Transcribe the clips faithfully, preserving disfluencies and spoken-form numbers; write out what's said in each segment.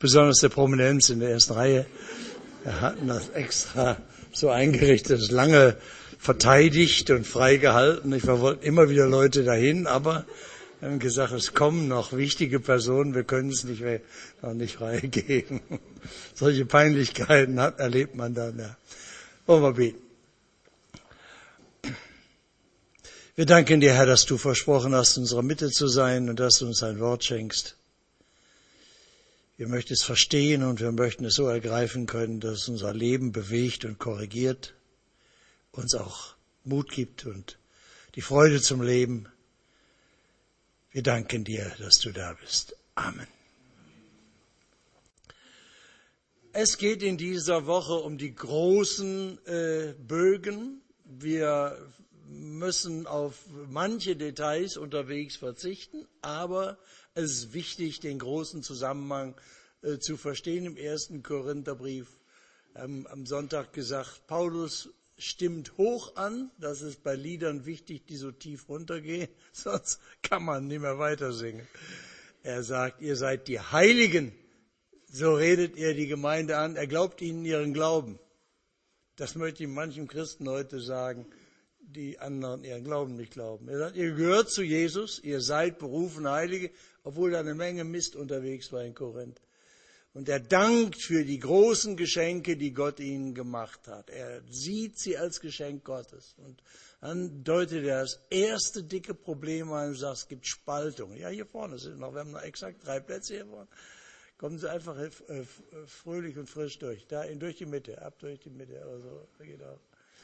besonders der Prominenz in der ersten Reihe. Wir hatten das extra so eingerichtet, lange verteidigt und freigehalten. Wir wollten immer wieder Leute dahin, aber wir haben gesagt, es kommen noch wichtige Personen, wir können es nicht mehr, noch nicht freigeben. Solche Peinlichkeiten hat, erlebt man dann. Ja. Wollen wir beten. Wir danken dir, Herr, dass du versprochen hast, in unserer Mitte zu sein und dass du uns ein Wort schenkst. Wir möchten es verstehen und wir möchten es so ergreifen können, dass es unser Leben bewegt und korrigiert, uns auch Mut gibt und die Freude zum Leben. Wir danken dir, dass du da bist. Amen. Es geht in dieser Woche um die großen äh, Bögen. Wir müssen auf manche Details unterwegs verzichten, aber es ist wichtig, den großen Zusammenhang äh, zu verstehen. Im ersten Korintherbrief ähm, am Sonntag gesagt, Paulus stimmt hoch an. Das ist bei Liedern wichtig, die so tief runtergehen, sonst kann man nicht mehr weiter singen. Er sagt, ihr seid die Heiligen. So redet er die Gemeinde an. Er glaubt ihnen ihren Glauben. Das möchte ich manchen Christen heute sagen, die anderen ihren Glauben nicht glauben. Er sagt, ihr gehört zu Jesus, ihr seid berufene Heilige, obwohl da eine Menge Mist unterwegs war in Korinth. Und er dankt für die großen Geschenke, die Gott ihnen gemacht hat. Er sieht sie als Geschenk Gottes. Und dann deutet er das erste dicke Problem an und sagt, es gibt Spaltung. Ja, hier vorne sind noch, wir haben noch exakt drei Plätze hier vorne. Kommen Sie einfach fröhlich und frisch durch. Da durch die Mitte, ab durch die Mitte. Also, geht auch.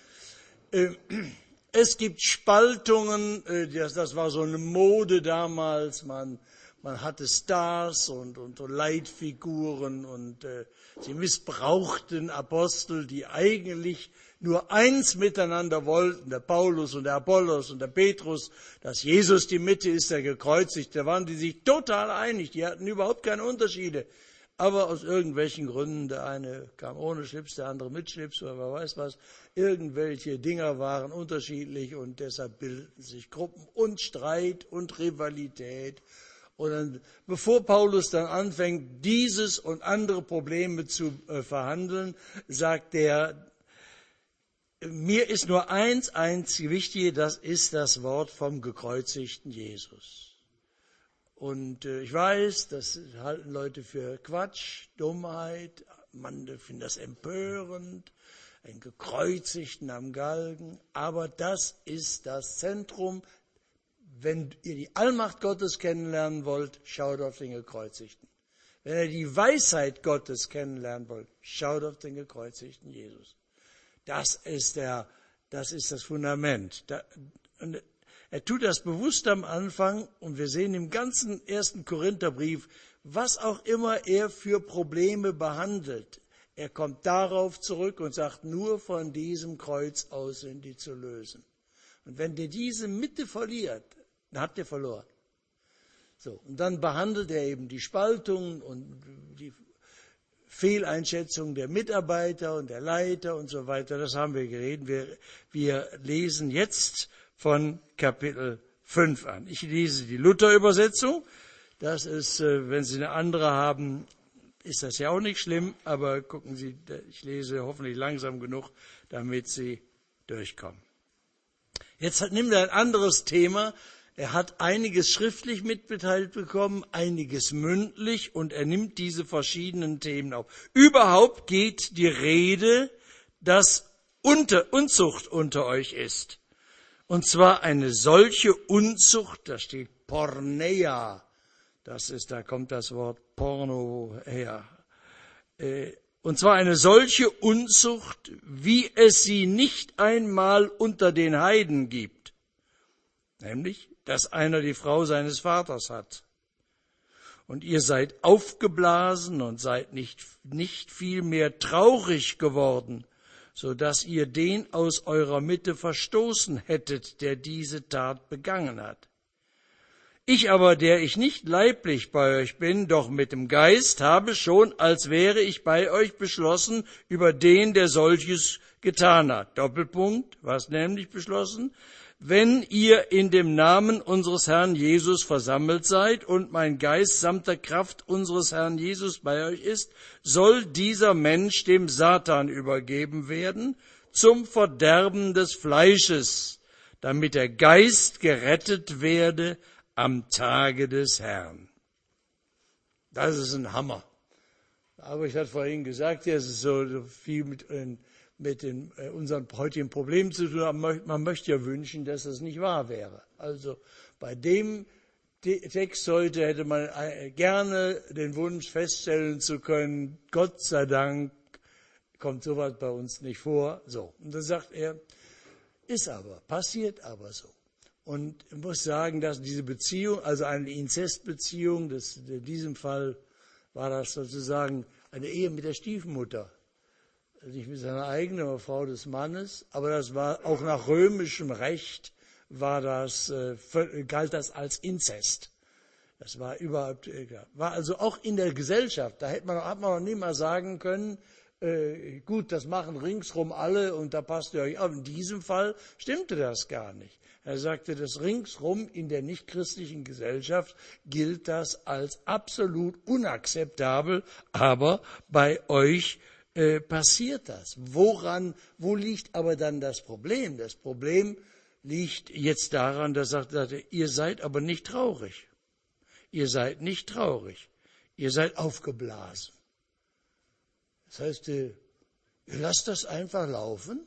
Es gibt Spaltungen, das, das war so eine Mode damals, man, man hatte Stars und, und so Leitfiguren und äh, sie missbrauchten Apostel, die eigentlich nur eins miteinander wollten, der Paulus und der Apollos und der Petrus, dass Jesus die Mitte ist, der gekreuzigt, da waren die sich total einig, die hatten überhaupt keine Unterschiede. Aber aus irgendwelchen Gründen, der eine kam ohne Schlips, der andere mit Schlips oder wer weiß was, irgendwelche Dinger waren unterschiedlich und deshalb bildeten sich Gruppen und Streit und Rivalität. Und dann, bevor Paulus dann anfängt, dieses und andere Probleme zu äh, verhandeln, sagt er, mir ist nur eins einzig wichtig, das ist das Wort vom gekreuzigten Jesus. Und äh, ich weiß, das halten Leute für Quatsch, Dummheit, manche finden das empörend, einen Gekreuzigten am Galgen, aber das ist das Zentrum. Wenn ihr die Allmacht Gottes kennenlernen wollt, schaut auf den Gekreuzigten. Wenn ihr die Weisheit Gottes kennenlernen wollt, schaut auf den gekreuzigten Jesus. Das ist der, das ist das Fundament. Da, und er tut das bewusst am Anfang und wir sehen im ganzen ersten Korintherbrief, was auch immer er für Probleme behandelt. Er kommt darauf zurück und sagt, nur von diesem Kreuz aus sind die zu lösen. Und wenn ihr diese Mitte verliert, dann habt ihr verloren. So, und dann behandelt er eben die Spaltung und die Fehleinschätzung der Mitarbeiter und der Leiter und so weiter. Das haben wir geredet. Wir, wir lesen jetzt von Kapitel fünf an. Ich lese die Luther-Übersetzung. Das ist, wenn Sie eine andere haben, ist das ja auch nicht schlimm, aber gucken Sie, ich lese hoffentlich langsam genug, damit Sie durchkommen. Jetzt nimmt er ein anderes Thema. Er hat einiges schriftlich mitgeteilt bekommen, einiges mündlich und er nimmt diese verschiedenen Themen auf. Überhaupt geht die Rede, dass unter, Unzucht unter euch ist. Und zwar eine solche Unzucht, da steht Porneia, das ist, da kommt das Wort Porno her. Und zwar eine solche Unzucht, wie es sie nicht einmal unter den Heiden gibt. Nämlich, dass einer die Frau seines Vaters hat. Und ihr seid aufgeblasen und seid nicht, nicht viel mehr traurig geworden, so dass ihr den aus eurer Mitte verstoßen hättet, der diese Tat begangen hat. Ich aber, der ich nicht leiblich bei euch bin, doch mit dem Geist, habe schon, als wäre ich bei euch, beschlossen über den, der solches getan hat. Doppelpunkt, was nämlich beschlossen? wenn ihr in dem Namen unseres Herrn Jesus versammelt seid und mein Geist samt der Kraft unseres Herrn Jesus bei euch ist, soll dieser Mensch dem Satan übergeben werden zum Verderben des Fleisches, damit der Geist gerettet werde am Tage des Herrn. Das ist ein Hammer. Aber ich hatte vorhin gesagt, ja, es ist so viel mit, mit den, äh, unseren heutigen Problemen zu tun. Man möchte ja wünschen, dass das nicht wahr wäre. Also bei dem Text heute hätte man gerne den Wunsch feststellen zu können, Gott sei Dank kommt sowas bei uns nicht vor. So. Und dann sagt er, ist aber, passiert aber so. Und ich muss sagen, dass diese Beziehung, also eine Inzestbeziehung, das, in diesem Fall war das sozusagen eine Ehe mit der Stiefmutter. Nicht mit seiner eigenen, aber Frau des Mannes. Aber das war auch nach römischem Recht, war das, äh, galt das als Inzest. Das war überhaupt, äh, war also auch in der Gesellschaft. Da hätte man, hat man noch nie mal sagen können, äh, gut, das machen ringsrum alle und da passt ihr euch auf. In diesem Fall stimmte das gar nicht. Er sagte, dass ringsrum in der nichtchristlichen Gesellschaft gilt das als absolut unakzeptabel, aber bei euch äh, passiert das. Woran, wo liegt aber dann das Problem? Das Problem liegt jetzt daran, dass er sagte, ihr seid aber nicht traurig. Ihr seid nicht traurig. Ihr seid aufgeblasen. Das heißt, ihr lasst das einfach laufen.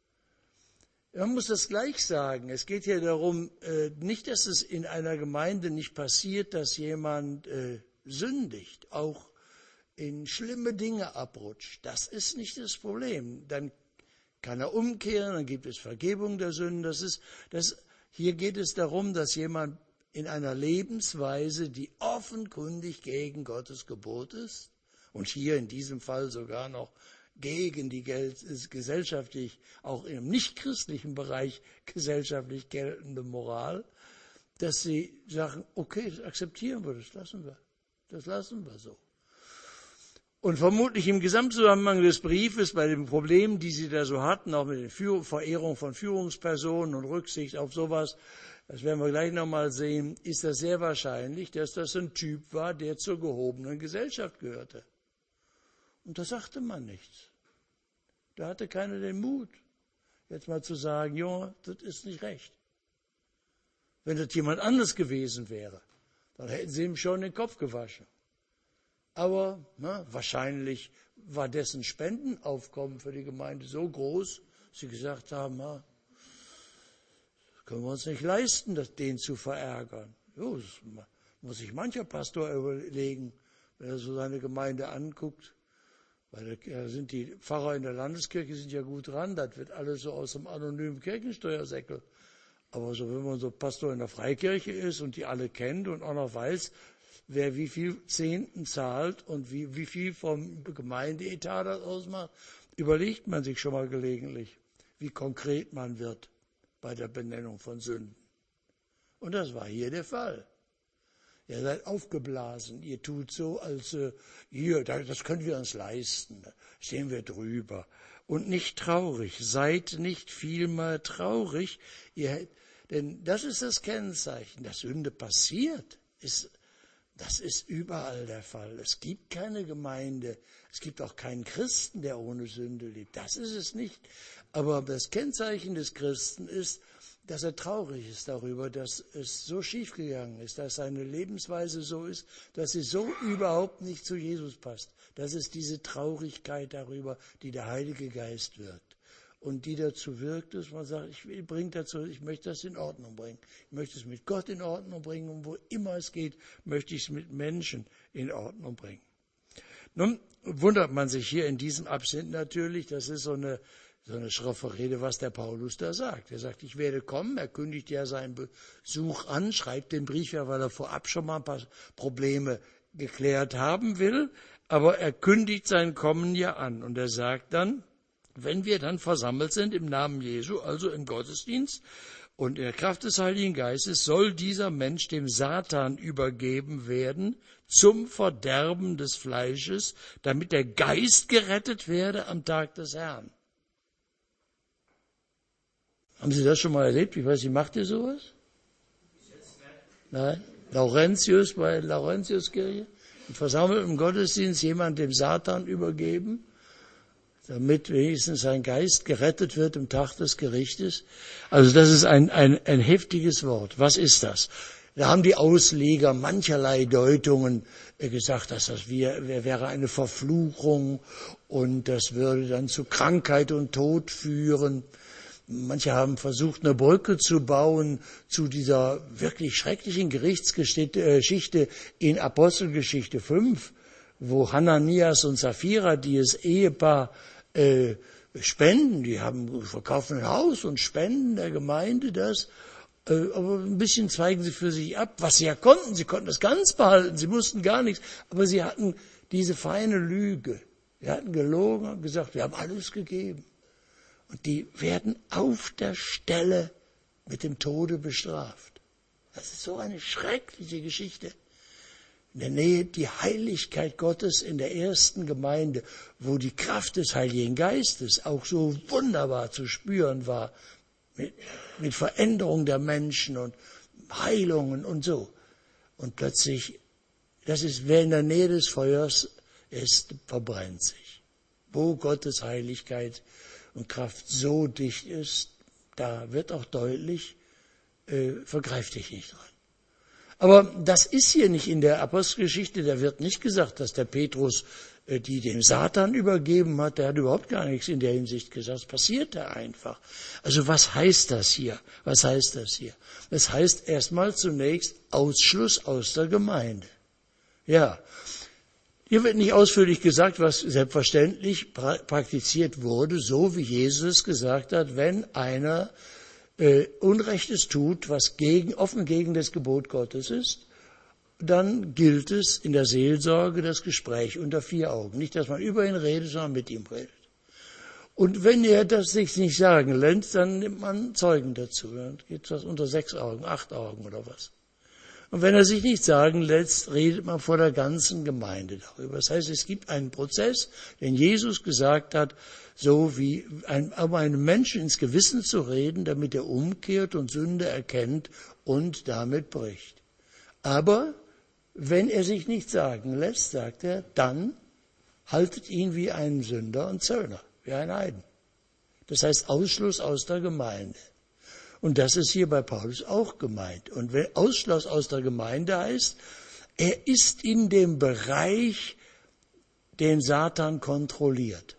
Man muss das gleich sagen. Es geht hier darum, nicht, dass es in einer Gemeinde nicht passiert, dass jemand sündigt, auch in schlimme Dinge abrutscht. Das ist nicht das Problem. Dann kann er umkehren, dann gibt es Vergebung der Sünden. Das ist, das, hier geht es darum, dass jemand in einer Lebensweise, die offenkundig gegen Gottes Gebot ist, und hier in diesem Fall sogar noch gegen die gesellschaftlich, auch im nichtchristlichen Bereich gesellschaftlich geltende Moral, dass sie sagen, okay, das akzeptieren wir, das lassen wir, das lassen wir so. Und vermutlich im Gesamtzusammenhang des Briefes, bei den Problemen, die sie da so hatten, auch mit der Führ- Verehrung von Führungspersonen und Rücksicht auf sowas, das werden wir gleich nochmal sehen, ist das sehr wahrscheinlich, dass das ein Typ war, der zur gehobenen Gesellschaft gehörte. Und da sagte man nichts. Da hatte keiner den Mut, jetzt mal zu sagen, ja, das ist nicht recht. Wenn das jemand anderes gewesen wäre, dann hätten sie ihm schon den Kopf gewaschen. Aber na, wahrscheinlich war dessen Spendenaufkommen für die Gemeinde so groß, dass sie gesagt haben, na, können wir uns nicht leisten, das, den zu verärgern. Jo, das muss sich mancher Pastor überlegen, wenn er so seine Gemeinde anguckt. Weil da sind die Pfarrer in der Landeskirche sind ja gut dran, das wird alles so aus dem anonymen Kirchensteuersäckel. Aber so, wenn man so Pastor in der Freikirche ist und die alle kennt und auch noch weiß, wer wie viel Zehnten zahlt und wie, wie viel vom Gemeindeetat das ausmacht, überlegt man sich schon mal gelegentlich, wie konkret man wird bei der Benennung von Sünden. Und das war hier der Fall. Ihr seid aufgeblasen, ihr tut so, als äh, hier, das können wir uns leisten, da stehen wir drüber. Und nicht traurig, seid nicht vielmehr traurig, ihr, denn das ist das Kennzeichen, dass Sünde passiert, ist, das ist überall der Fall. Es gibt keine Gemeinde, es gibt auch keinen Christen, der ohne Sünde lebt, das ist es nicht. Aber das Kennzeichen des Christen ist, dass er traurig ist darüber, dass es so schiefgegangen ist, dass seine Lebensweise so ist, dass sie so überhaupt nicht zu Jesus passt. Das ist diese Traurigkeit darüber, die der Heilige Geist wirkt. Und die dazu wirkt, dass man sagt, ich will, bring dazu, ich möchte das in Ordnung bringen. Ich möchte es mit Gott in Ordnung bringen und wo immer es geht, möchte ich es mit Menschen in Ordnung bringen. Nun wundert man sich hier in diesem Abschnitt natürlich, das ist so eine So eine schroffe Rede, was der Paulus da sagt. Er sagt, ich werde kommen, er kündigt ja seinen Besuch an, schreibt den Brief ja, weil er vorab schon mal ein paar Probleme geklärt haben will, aber er kündigt sein Kommen ja an. Und er sagt dann, wenn wir dann versammelt sind im Namen Jesu, also im Gottesdienst und in der Kraft des Heiligen Geistes, soll dieser Mensch dem Satan übergeben werden zum Verderben des Fleisches, damit der Geist gerettet werde am Tag des Herrn. Haben Sie das schon mal erlebt? Ich weiß nicht, macht ihr sowas? Nein? Laurentius bei Laurentiuskirche? Im versammelten Gottesdienst jemand dem Satan übergeben, damit wenigstens sein Geist gerettet wird im Tag des Gerichtes. Also das ist ein, ein, ein heftiges Wort. Was ist das? Da haben die Ausleger mancherlei Deutungen gesagt, dass das wäre eine Verfluchung und das würde dann zu Krankheit und Tod führen. Manche haben versucht, eine Brücke zu bauen zu dieser wirklich schrecklichen Gerichtsgeschichte in Apostelgeschichte fünf, wo Hananias und Sapphira, dieses Ehepaar, äh, spenden. Die haben verkaufen ein Haus und spenden der Gemeinde das. Äh, aber ein bisschen zweigen sie für sich ab, was sie ja konnten. Sie konnten das ganz behalten. Sie mussten gar nichts. Aber sie hatten diese feine Lüge. Sie hatten gelogen und gesagt, wir haben alles gegeben. Und die werden auf der Stelle mit dem Tode bestraft. Das ist so eine schreckliche Geschichte. In der Nähe die Heiligkeit Gottes in der ersten Gemeinde, wo die Kraft des Heiligen Geistes auch so wunderbar zu spüren war, mit, mit Veränderung der Menschen und Heilungen und so. Und plötzlich, das ist, wer in der Nähe des Feuers ist, verbrennt sich. Wo Gottes Heiligkeit und Kraft so dicht ist, da wird auch deutlich, äh, vergreif dich nicht dran. Aber das ist hier nicht in der Apostelgeschichte, da wird nicht gesagt, dass der Petrus äh, die dem Satan übergeben hat, der hat überhaupt gar nichts in der Hinsicht gesagt, das passierte einfach. Also was heißt das hier? Was heißt das hier? Das heißt erstmal zunächst Ausschluss aus der Gemeinde. Ja. Hier wird nicht ausführlich gesagt, was selbstverständlich pra- praktiziert wurde, so wie Jesus gesagt hat, wenn einer äh, Unrechtes tut, was gegen, offen gegen das Gebot Gottes ist, dann gilt es in der Seelsorge das Gespräch unter vier Augen. Nicht, dass man über ihn redet, sondern mit ihm redet. Und wenn er das sich nicht sagen lässt, dann nimmt man Zeugen dazu. Dann geht das unter sechs Augen, acht Augen oder was. Und wenn er sich nicht sagen lässt, redet man vor der ganzen Gemeinde darüber. Das heißt, es gibt einen Prozess, den Jesus gesagt hat, so wie ein, um einem Menschen ins Gewissen zu reden, damit er umkehrt und Sünde erkennt und damit bricht. Aber wenn er sich nicht sagen lässt, sagt er, dann haltet ihn wie einen Sünder und Zöllner, wie ein Heiden. Das heißt Ausschluss aus der Gemeinde. Und das ist hier bei Paulus auch gemeint. Und wenn Ausschluss aus der Gemeinde heißt, er ist in dem Bereich, den Satan kontrolliert.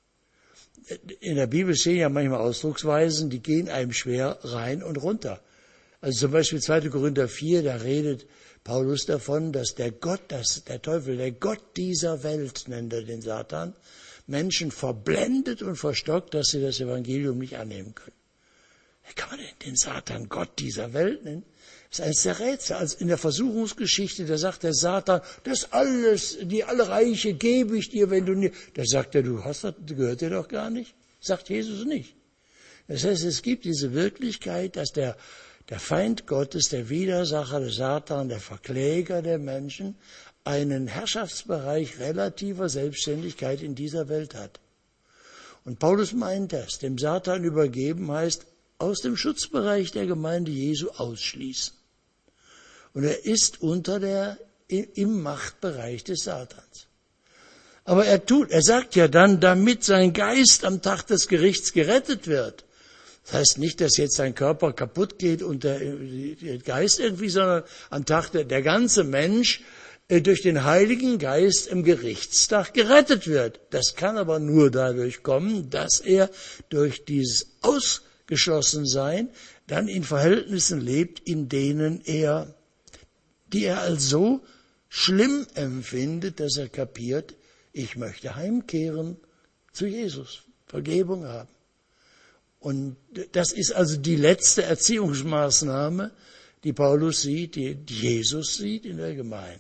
In der Bibel stehen ja manchmal Ausdrucksweisen, die gehen einem schwer rein und runter. Also zum Beispiel zweiter Korinther vier, da redet Paulus davon, dass der Gott, dass der Teufel, der Gott dieser Welt, nennt er den Satan, Menschen verblendet und verstockt, dass sie das Evangelium nicht annehmen können. Wie kann man denn den Satan Gott dieser Welt nennen? Das ist eines der Rätsel. Also in der Versuchungsgeschichte, da sagt der Satan, das alles, die alle Reiche gebe ich dir, wenn du nicht. Da sagt er, du hast das, gehört dir doch gar nicht. Sagt Jesus nicht. Das heißt, es gibt diese Wirklichkeit, dass der, der Feind Gottes, der Widersacher des Satan, der Verkläger der Menschen, einen Herrschaftsbereich relativer Selbstständigkeit in dieser Welt hat. Und Paulus meint das, dem Satan übergeben heißt, aus dem Schutzbereich der Gemeinde Jesu ausschließen. Und er ist unter der, im Machtbereich des Satans. Aber er tut, er sagt ja dann, damit sein Geist am Tag des Gerichts gerettet wird. Das heißt nicht, dass jetzt sein Körper kaputt geht und der, der Geist irgendwie, sondern am Tag der, der ganze Mensch äh, durch den Heiligen Geist im Gerichtstag gerettet wird. Das kann aber nur dadurch kommen, dass er durch dieses Aus geschlossen sein, dann in Verhältnissen lebt, in denen er, die er als so schlimm empfindet, dass er kapiert, ich möchte heimkehren zu Jesus, Vergebung haben. Und das ist also die letzte Erziehungsmaßnahme, die Paulus sieht, die Jesus sieht in der Gemeinde.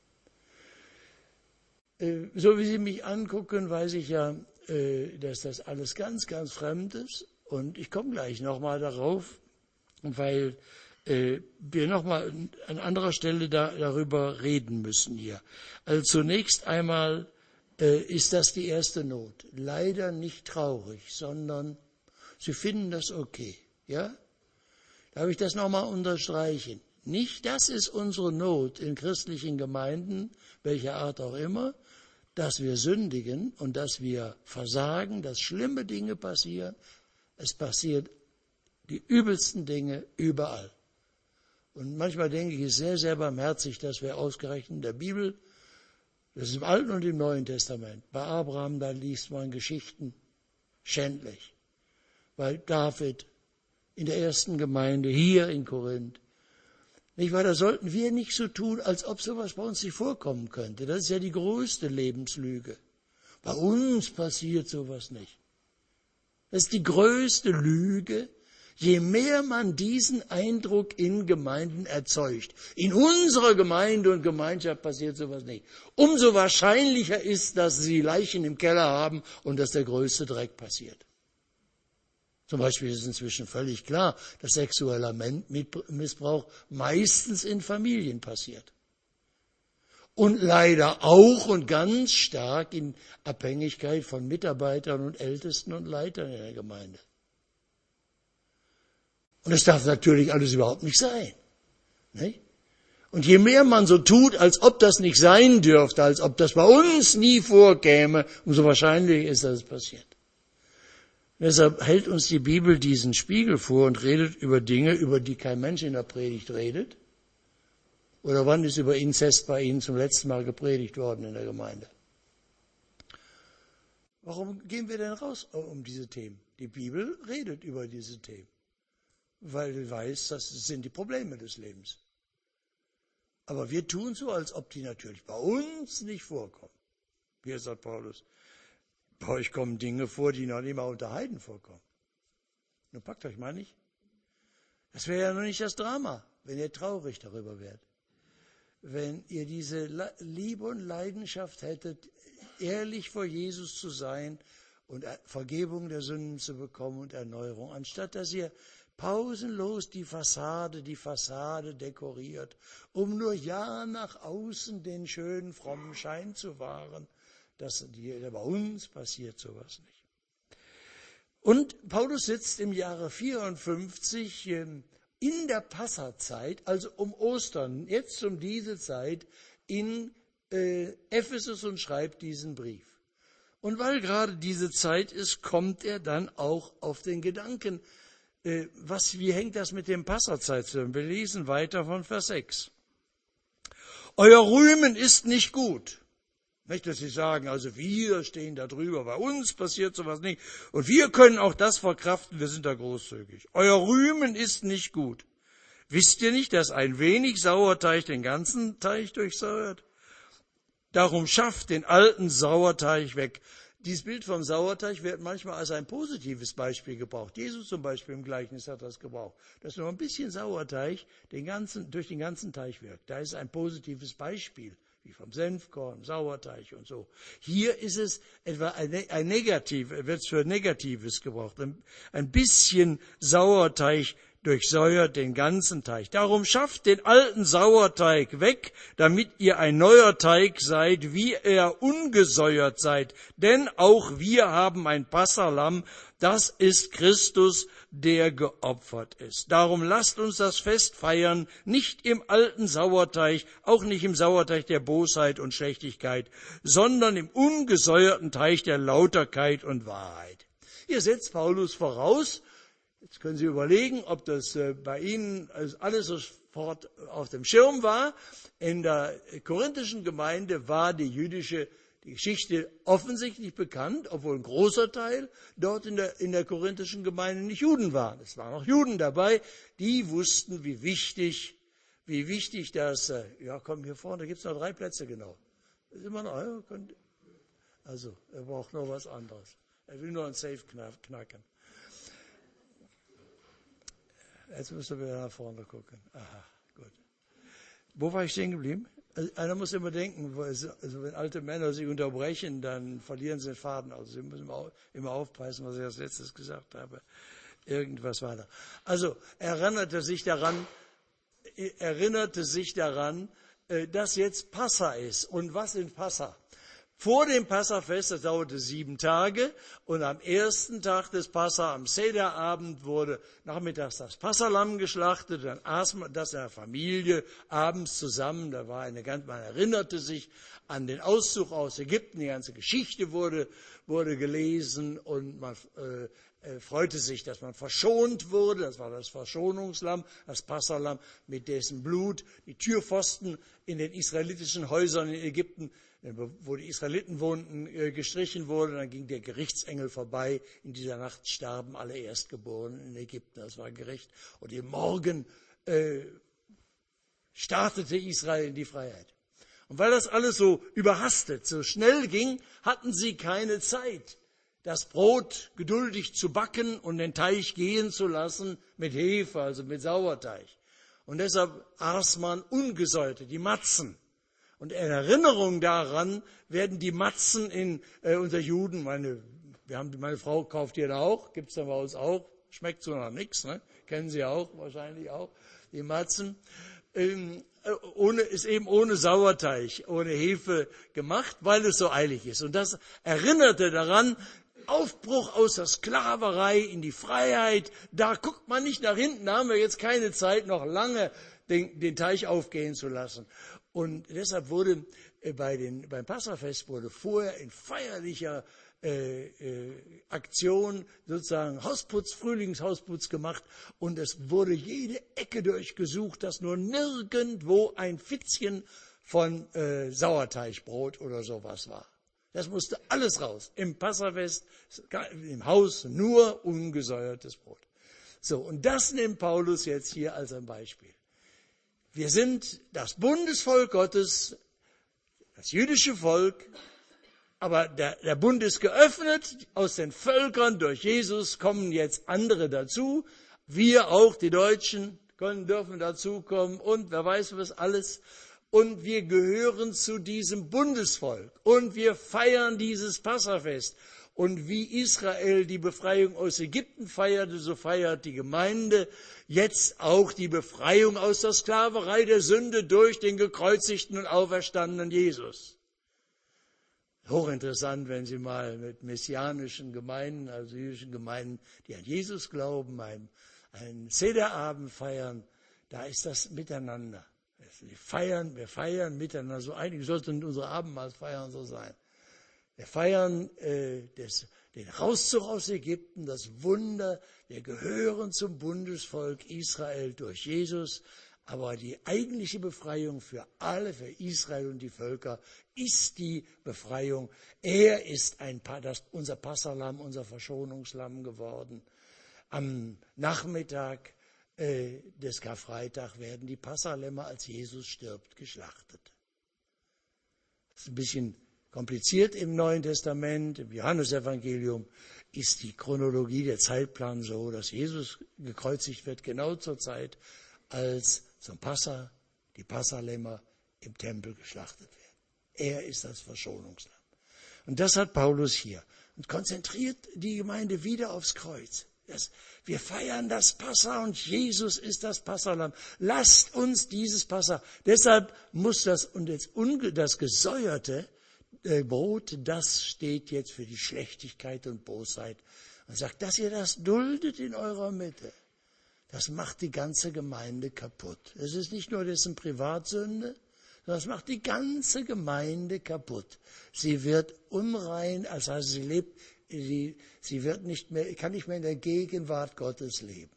So wie Sie mich angucken, weiß ich ja, dass das alles ganz, ganz fremd ist. Und ich komme gleich nochmal darauf, weil äh, wir nochmal an anderer Stelle da, darüber reden müssen hier. Also zunächst einmal äh, ist das die erste Not. Leider nicht traurig, sondern Sie finden das okay. Ja? Darf ich das nochmal unterstreichen? Nicht, das ist unsere Not in christlichen Gemeinden, welcher Art auch immer, dass wir sündigen und dass wir versagen, dass schlimme Dinge passieren. Es passiert die übelsten Dinge überall. Und manchmal denke ich, es ist sehr, sehr barmherzig, dass wir ausgerechnet in der Bibel, das ist im Alten und im Neuen Testament, bei Abraham, da liest man Geschichten schändlich. Bei David, in der ersten Gemeinde, hier in Korinth. Nicht wahr? Da sollten wir nicht so tun, als ob sowas bei uns nicht vorkommen könnte. Das ist ja die größte Lebenslüge. Bei uns passiert sowas nicht. Das ist die größte Lüge. Je mehr man diesen Eindruck in Gemeinden erzeugt, in unserer Gemeinde und Gemeinschaft passiert sowas nicht, umso wahrscheinlicher ist, dass sie Leichen im Keller haben und dass der größte Dreck passiert. Zum Beispiel ist inzwischen völlig klar, dass sexueller Missbrauch meistens in Familien passiert. Und leider auch und ganz stark in Abhängigkeit von Mitarbeitern und Ältesten und Leitern in der Gemeinde. Und das darf natürlich alles überhaupt nicht sein. Nicht? Und je mehr man so tut, als ob das nicht sein dürfte, als ob das bei uns nie vorkäme, umso wahrscheinlicher ist, dass es passiert. Deshalb hält uns die Bibel diesen Spiegel vor und redet über Dinge, über die kein Mensch in der Predigt redet. Oder wann ist über Inzest bei Ihnen zum letzten Mal gepredigt worden in der Gemeinde? Warum gehen wir denn raus um diese Themen? Die Bibel redet über diese Themen, weil sie weiß, das sind die Probleme des Lebens. Aber wir tun so, als ob die natürlich bei uns nicht vorkommen. Hier sagt Paulus, bei euch kommen Dinge vor, die noch nicht mal unter Heiden vorkommen. Nun packt euch mal nicht. Das wäre ja noch nicht das Drama, wenn ihr traurig darüber wärt. Wenn ihr diese Liebe und Leidenschaft hättet, ehrlich vor Jesus zu sein und Vergebung der Sünden zu bekommen und Erneuerung, anstatt dass ihr pausenlos die Fassade, die Fassade dekoriert, um nur ja nach außen den schönen, frommen Schein zu wahren. Das, die, bei uns passiert sowas nicht. Und Paulus sitzt im Jahre vierundfünfzig in der Passazeit, also um Ostern, jetzt um diese Zeit, in äh, Ephesus und schreibt diesen Brief. Und weil gerade diese Zeit ist, kommt er dann auch auf den Gedanken, äh, was, wie hängt das mit dem Passazeit zusammen? Wir lesen weiter von Vers sechs. Euer Rühmen ist nicht gut. Nicht, dass Sie sagen, also wir stehen da drüber, bei uns passiert sowas nicht. Und wir können auch das verkraften, wir sind da großzügig. Euer Rühmen ist nicht gut. Wisst ihr nicht, dass ein wenig Sauerteig den ganzen Teig durchsäuert? Darum schafft den alten Sauerteig weg. Dieses Bild vom Sauerteig wird manchmal als ein positives Beispiel gebraucht. Jesus zum Beispiel im Gleichnis hat das gebraucht. Dass nur ein bisschen Sauerteig den ganzen, durch den ganzen Teig wirkt. Da ist ein positives Beispiel. Wie vom Senfkorn, Sauerteig und so. Hier ist es etwa ein, ein Negativ, wird es für Negatives gebraucht. Ein, ein bisschen Sauerteig durchsäuert den ganzen Teig. Darum schafft den alten Sauerteig weg, damit ihr ein neuer Teig seid, wie ihr ungesäuert seid. Denn auch wir haben ein Passalamm, das ist Christus, der geopfert ist. Darum lasst uns das Fest feiern, nicht im alten Sauerteig, auch nicht im Sauerteig der Bosheit und Schlechtigkeit, sondern im ungesäuerten Teig der Lauterkeit und Wahrheit. Hier setzt Paulus voraus, jetzt können Sie überlegen, ob das bei Ihnen alles sofort auf dem Schirm war. In der korinthischen Gemeinde war die jüdische die Geschichte offensichtlich bekannt, obwohl ein großer Teil dort in der, in der korinthischen Gemeinde nicht Juden waren. Es waren auch Juden dabei, die wussten, wie wichtig, wie wichtig das, ja komm hier vorne, da gibt es noch drei Plätze genau. Das ist immer noch, ja, könnt, also er braucht noch was anderes. Er will nur ein Safe knacken. Jetzt müssen wir nach vorne gucken. Aha, gut. Wo war ich stehen geblieben? Also einer muss immer denken, also wenn alte Männer sich unterbrechen, dann verlieren sie den Faden. Also sie müssen immer aufpassen, was ich als letztes gesagt habe. Irgendwas war da. Also erinnerte sich daran, erinnerte sich daran, dass jetzt Passa ist. Und was in Passa? Vor dem Passafest, das dauerte sieben Tage, und am ersten Tag des Passa, am Sederabend, wurde nachmittags das Passalamm geschlachtet, dann aß man das in der Familie abends zusammen, da war eine ganz, man erinnerte sich an den Auszug aus Ägypten, die ganze Geschichte wurde, wurde gelesen und man äh, äh, freute sich, dass man verschont wurde, das war das Verschonungslamm, das Passalamm, mit dessen Blut die Türpfosten in den israelitischen Häusern in Ägypten, wo die Israeliten wohnten, gestrichen wurde. Dann ging der Gerichtsengel vorbei. In dieser Nacht starben alle Erstgeborenen in Ägypten. Das war gerecht. Und im Morgen äh, startete Israel in die Freiheit. Und weil das alles so überhastet, so schnell ging, hatten sie keine Zeit, das Brot geduldig zu backen und den Teig gehen zu lassen mit Hefe, also mit Sauerteig. Und deshalb aß man ungesäuerte, die Matzen. Und in Erinnerung daran werden die Matzen in äh, unter Juden, meine, wir haben, meine Frau kauft die da auch, gibt's da bei uns auch, schmeckt so nach nichts, ne? Kennen Sie auch, wahrscheinlich auch, die Matzen. Ähm, ohne, ist eben ohne Sauerteig, ohne Hefe gemacht, weil es so eilig ist. Und das erinnerte daran, Aufbruch aus der Sklaverei in die Freiheit, da guckt man nicht nach hinten, da haben wir jetzt keine Zeit, noch lange den, den Teich aufgehen zu lassen. Und deshalb wurde bei den, beim Passafest wurde vorher in feierlicher äh, äh, Aktion sozusagen Hausputz, Frühlingshausputz gemacht und es wurde jede Ecke durchgesucht, dass nur nirgendwo ein Fitzchen von äh, Sauerteigbrot oder sowas war. Das musste alles raus. Im Passafest, im Haus nur ungesäuertes Brot. So, und das nimmt Paulus jetzt hier als ein Beispiel. Wir sind das Bundesvolk Gottes, das jüdische Volk, aber der, der Bund ist geöffnet, aus den Völkern durch Jesus kommen jetzt andere dazu, wir auch, die Deutschen, können, dürfen dazukommen und wer weiß was alles. Und wir gehören zu diesem Bundesvolk und wir feiern dieses Passafest. Und wie Israel die Befreiung aus Ägypten feierte, so feiert die Gemeinde jetzt auch die Befreiung aus der Sklaverei der Sünde durch den gekreuzigten und auferstandenen Jesus. Hochinteressant, wenn Sie mal mit messianischen Gemeinden, also jüdischen Gemeinden, die an Jesus glauben, einen, einen Sederabend feiern, da ist das miteinander. Wir feiern, wir feiern miteinander, so einig sollten unsere Abendmahlsfeiern so sein. Wir feiern äh, des, den Rauszug aus Ägypten, das Wunder. Wir gehören zum Bundesvolk Israel durch Jesus. Aber die eigentliche Befreiung für alle, für Israel und die Völker, ist die Befreiung. Er ist ein, das, unser Passalamm, unser Verschonungslamm geworden. Am Nachmittag äh, des Karfreitag werden die Passalämmer, als Jesus stirbt, geschlachtet. Das ist ein bisschen kompliziert im Neuen Testament, im Johannesevangelium ist die Chronologie, der Zeitplan so, dass Jesus gekreuzigt wird, genau zur Zeit, als zum Passa die Passalämmer im Tempel geschlachtet werden. Er ist das Verschonungslamm. Und das hat Paulus hier. Und konzentriert die Gemeinde wieder aufs Kreuz. Das, wir feiern das Passa und Jesus ist das Passalam. Lasst uns dieses Passa. Deshalb muss das, und jetzt unge, das gesäuerte Brot, das steht jetzt für die Schlechtigkeit und Bosheit. Und sagt, dass ihr das duldet in eurer Mitte, das macht die ganze Gemeinde kaputt. Es ist nicht nur dessen Privatsünde, sondern es macht die ganze Gemeinde kaputt. Sie wird unrein, das heißt, sie lebt, sie, sie wird nicht mehr, kann nicht mehr in der Gegenwart Gottes leben.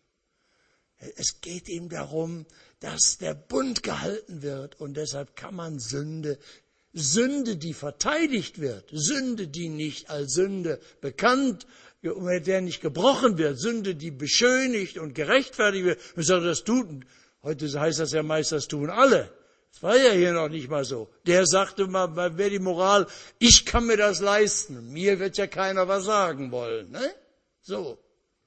Es geht ihm darum, dass der Bund gehalten wird und deshalb kann man Sünde Sünde, die verteidigt wird, Sünde, die nicht als Sünde bekannt, mit der nicht gebrochen wird, Sünde, die beschönigt und gerechtfertigt wird. Man sagt, das tun, heute heißt das ja meist, das tun alle. Das war ja hier noch nicht mal so. Der sagte mal, wer die Moral, ich kann mir das leisten, mir wird ja keiner was sagen wollen. Ne? So.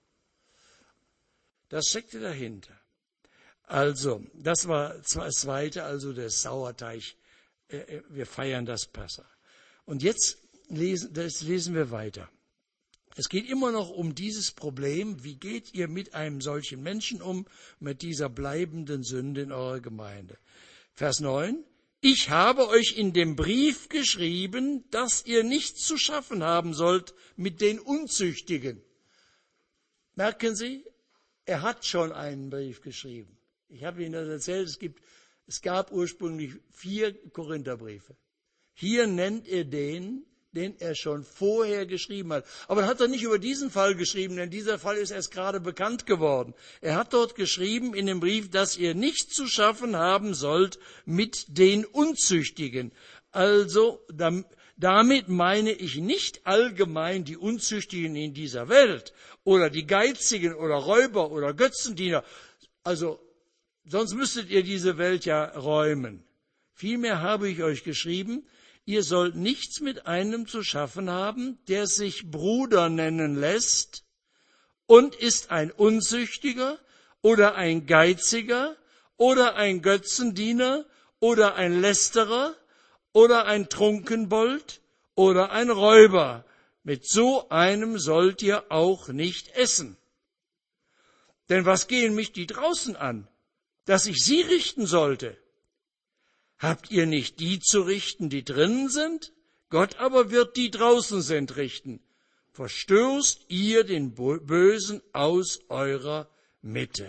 Das steckte dahinter. Also, das war das Zweite, also der Sauerteig. Wir feiern das Passa. Und jetzt lesen, das lesen wir weiter. Es geht immer noch um dieses Problem, wie geht ihr mit einem solchen Menschen um, mit dieser bleibenden Sünde in eurer Gemeinde. Vers neun, ich habe euch in dem Brief geschrieben, dass ihr nichts zu schaffen haben sollt mit den Unzüchtigen. Merken Sie, er hat schon einen Brief geschrieben. Ich habe Ihnen das erzählt, es gibt, es gab ursprünglich vier Korintherbriefe. Hier nennt er den, den er schon vorher geschrieben hat. Aber er hat er nicht über diesen Fall geschrieben, denn dieser Fall ist erst gerade bekannt geworden. Er hat dort geschrieben in dem Brief, dass ihr nichts zu schaffen haben sollt mit den Unzüchtigen. Also damit meine ich nicht allgemein die Unzüchtigen in dieser Welt oder die Geizigen oder Räuber oder Götzendiener. Also sonst müsstet ihr diese Welt ja räumen. Vielmehr habe ich euch geschrieben, ihr sollt nichts mit einem zu schaffen haben, der sich Bruder nennen lässt und ist ein Unzüchtiger oder ein Geiziger oder ein Götzendiener oder ein Lästerer oder ein Trunkenbold oder ein Räuber. Mit so einem sollt ihr auch nicht essen. Denn was gehen mich die draußen an, dass ich sie richten sollte? Habt ihr nicht die zu richten, die drinnen sind? Gott aber wird die draußen sind richten. Verstößt ihr den Bösen aus eurer Mitte.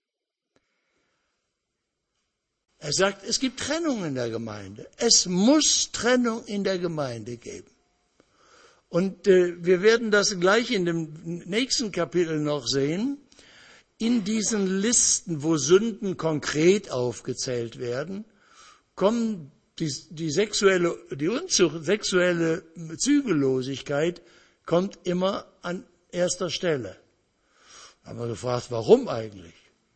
Er sagt, es gibt Trennung in der Gemeinde. Es muss Trennung in der Gemeinde geben. Und äh, wir werden das gleich in dem nächsten Kapitel noch sehen. In diesen Listen, wo Sünden konkret aufgezählt werden, kommen die, die sexuelle, die Unzucht, sexuelle Zügellosigkeit kommt immer an erster Stelle. Da haben wir gefragt, warum eigentlich?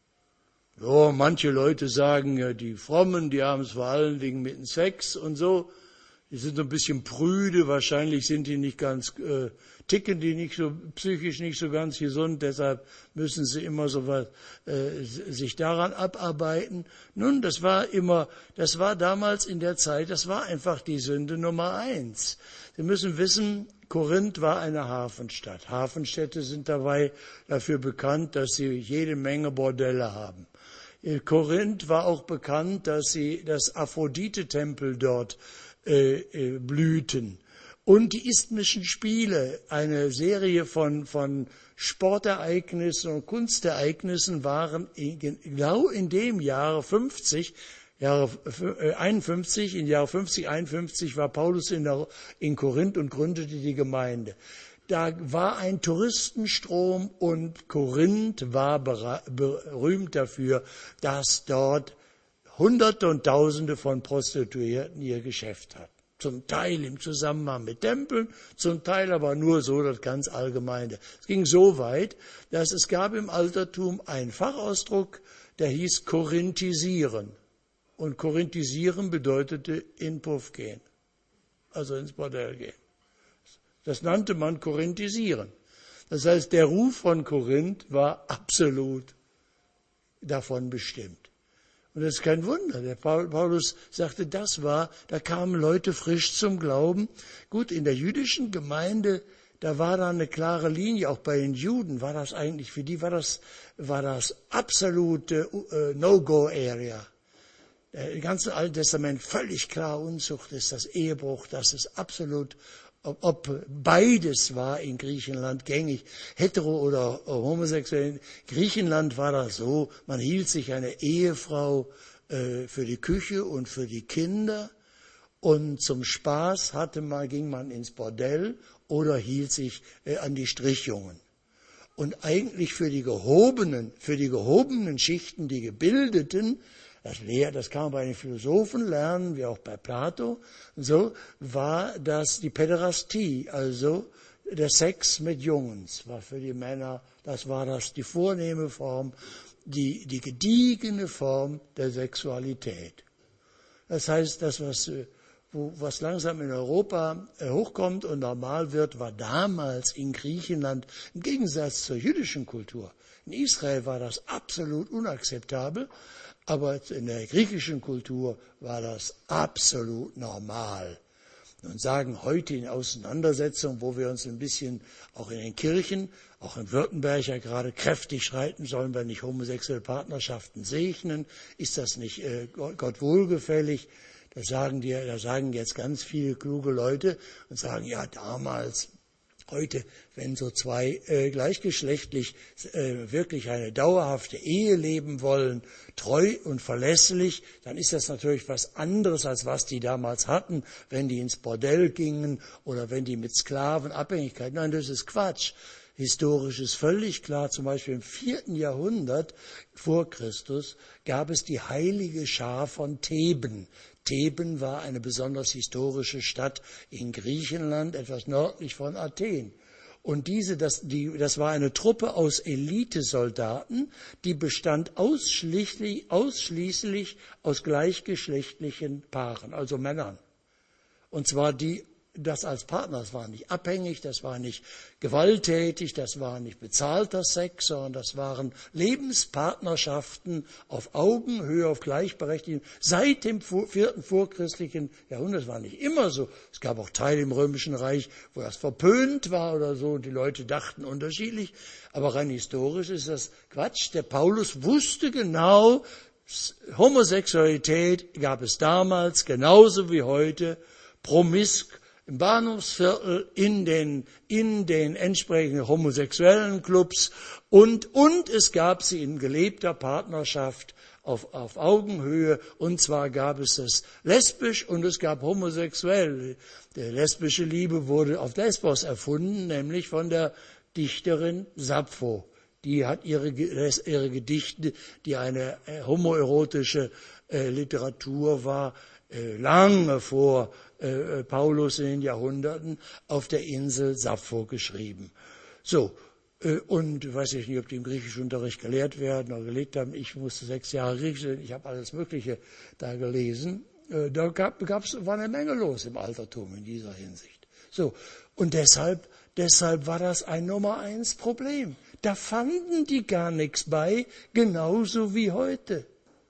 Ja, manche Leute sagen, ja, die Frommen, die haben es vor allen Dingen mit dem Sex und so. Die sind so ein bisschen prüde, wahrscheinlich sind die nicht ganz, äh, ticken die nicht so, psychisch nicht so ganz gesund, deshalb müssen sie immer so was, äh, sich daran abarbeiten. Nun, das war immer, das war damals in der Zeit, das war einfach die Sünde Nummer eins. Sie müssen wissen, Korinth war eine Hafenstadt. Hafenstädte sind dabei dafür bekannt, dass sie jede Menge Bordelle haben. Korinth war auch bekannt, dass sie das Aphrodite-Tempel dort äh, äh, blühten. Und die Isthmischen Spiele, eine Serie von, von Sportereignissen und Kunstereignissen, waren in, genau in dem Jahre fünfzig, Jahre einundfünfzig, in Jahre fünfzig, einundfünfzig war Paulus in, der, in Korinth und gründete die Gemeinde. Da war ein Touristenstrom und Korinth war berühmt dafür, dass dort Hunderte und Tausende von Prostituierten ihr Geschäft hatten. Zum Teil im Zusammenhang mit Tempeln, zum Teil aber nur so das ganz Allgemeine. Es ging so weit, dass es gab im Altertum einen Fachausdruck, der hieß Korinthisieren. Und Korinthisieren bedeutete in Puff gehen, also ins Bordell gehen. Das nannte man Korinthisieren. Das heißt, der Ruf von Korinth war absolut davon bestimmt. Und das ist kein Wunder. Der Paulus sagte, das war, da kamen Leute frisch zum Glauben. Gut, in der jüdischen Gemeinde, da war da eine klare Linie, auch bei den Juden war das eigentlich, für die war das, war das absolute uh, No-Go-Area. Im ganzen Alten Testament völlig klar, Unzucht ist das Ehebruch, das ist absolut, ob, ob beides war in Griechenland gängig, hetero oder homosexuell. In Griechenland war das so, man hielt sich eine Ehefrau äh, für die Küche und für die Kinder und zum Spaß hatte man, ging man ins Bordell oder hielt sich äh, an die Strichjungen. Und eigentlich für die gehobenen, für die gehobenen Schichten, die Gebildeten, Das, Lehr, das kann man bei den Philosophen lernen, wie auch bei Plato. Und so war das die Päderastie, also der Sex mit Jungens, war für die Männer, das war das die vornehme Form, die, die gediegene Form der Sexualität. Das heißt, das, was, wo, was langsam in Europa hochkommt und normal wird, war damals in Griechenland im Gegensatz zur jüdischen Kultur. In Israel war das absolut unakzeptabel. Aber in der griechischen Kultur war das absolut normal. Und sagen heute in Auseinandersetzungen, wo wir uns ein bisschen auch in den Kirchen, auch in Württemberg ja gerade kräftig streiten, sollen wir nicht homosexuelle Partnerschaften segnen, ist das nicht äh, Gott wohlgefällig? Da sagen, die, da sagen jetzt ganz viele kluge Leute und sagen, ja, damals, heute, wenn so zwei äh, gleichgeschlechtlich äh, wirklich eine dauerhafte Ehe leben wollen, treu und verlässlich, dann ist das natürlich was anderes, als was die damals hatten, wenn die ins Bordell gingen oder wenn die mit Sklavenabhängigkeit. Nein, das ist Quatsch. Historisch ist völlig klar, zum Beispiel im vierten Jahrhundert vor Christus gab es die heilige Schar von Theben. Theben war eine besonders historische Stadt in Griechenland, etwas nördlich von Athen. Und diese, das, die, das war eine Truppe aus Elitesoldaten, die bestand ausschließlich, ausschließlich aus gleichgeschlechtlichen Paaren, also Männern. Und zwar die das als Partner, das war nicht abhängig, das war nicht gewalttätig, das war nicht bezahlter Sex, sondern das waren Lebenspartnerschaften auf Augenhöhe, auf Gleichberechtigung. Seit dem vierten vorchristlichen Jahrhundert, das war nicht immer so. Es gab auch Teile im Römischen Reich, wo das verpönt war oder so, die Leute dachten unterschiedlich. Aber rein historisch ist das Quatsch. Der Paulus wusste genau, Homosexualität gab es damals genauso wie heute, promisk, im Bahnhofsviertel, in den, in den entsprechenden homosexuellen Clubs und, und es gab sie in gelebter Partnerschaft auf, auf Augenhöhe, und zwar gab es das lesbisch und es gab homosexuell. Die lesbische Liebe wurde auf Lesbos erfunden, nämlich von der Dichterin Sappho. Die hat ihre, ihre Gedichte, die eine homoerotische äh, Literatur war, äh, lange vor äh, Paulus in den Jahrhunderten auf der Insel Sappho geschrieben. So, äh, und weiß ich nicht, ob die im Griechischunterricht gelehrt werden oder gelegt haben. Ich musste sechs Jahre Griechisch lernen, ich habe alles Mögliche da gelesen. Äh, da gab, gab's, war eine Menge los im Altertum in dieser Hinsicht. So, und deshalb, deshalb war das ein Nummer eins Problem. Da fanden die gar nichts bei, genauso wie heute.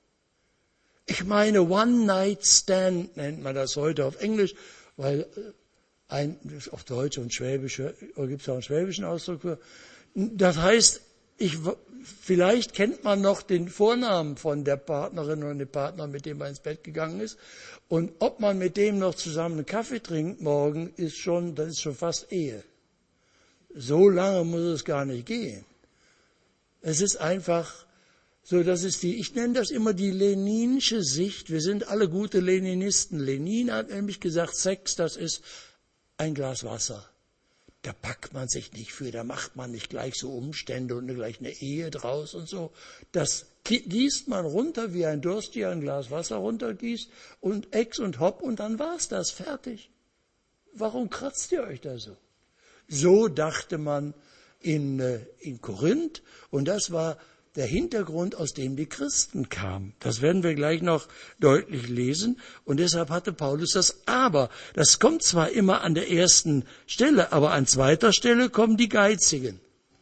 Ich meine, One-Night-Stand nennt man das heute auf Englisch, weil ein, auf Deutsch und Schwäbisch, oder gibt es auch einen schwäbischen Ausdruck für. Das heißt, ich, vielleicht kennt man noch den Vornamen von der Partnerin oder dem Partner, mit dem man ins Bett gegangen ist. Und ob man mit dem noch zusammen einen Kaffee trinkt morgen, ist schon, das ist schon fast Ehe. So lange muss es gar nicht gehen. Es ist einfach so, das ist die, ich nenne das immer die leninische Sicht. Wir sind alle gute Leninisten. Lenin hat nämlich gesagt, Sex, das ist ein Glas Wasser. Da packt man sich nicht für, da macht man nicht gleich so Umstände und gleich eine Ehe draus und so. Das gießt man runter, wie ein Durstiger ein Glas Wasser runtergießt und Ex und Hopp und dann war's das, fertig. Warum kratzt ihr euch da so? So dachte man in, in Korinth und das war der Hintergrund, aus dem die Christen kamen. Das werden wir gleich noch deutlich lesen. Und deshalb hatte Paulus das Aber. Das kommt zwar immer an der ersten Stelle, aber an zweiter Stelle kommen die Geizigen.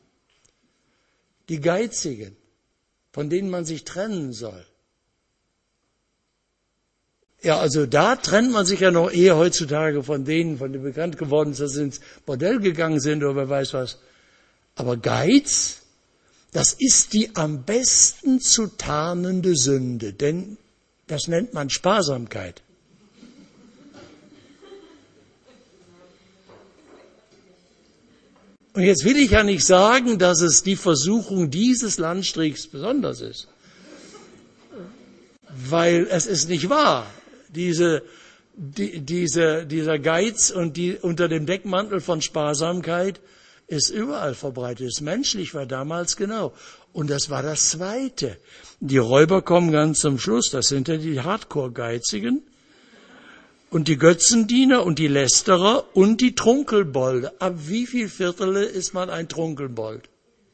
Die Geizigen, von denen man sich trennen soll. Ja, also da trennt man sich ja noch eher heutzutage von denen, von denen bekannt geworden ist, dass sie ins Bordell gegangen sind oder wer weiß was. Aber Geiz, das ist die am besten zu tarnende Sünde, denn das nennt man Sparsamkeit. Und jetzt will ich ja nicht sagen, dass es die Versuchung dieses Landstrichs besonders ist, weil es ist nicht wahr. Diese, die, diese, dieser Geiz und die unter dem Deckmantel von Sparsamkeit ist überall verbreitet. Ist menschlich, war damals genau. Und das war das Zweite. Die Räuber kommen ganz zum Schluss. Das sind ja die Hardcore-Geizigen und die Götzendiener und die Lästerer und die Trunkelbolde. Ab wie viel Viertele ist man ein Trunkelbold?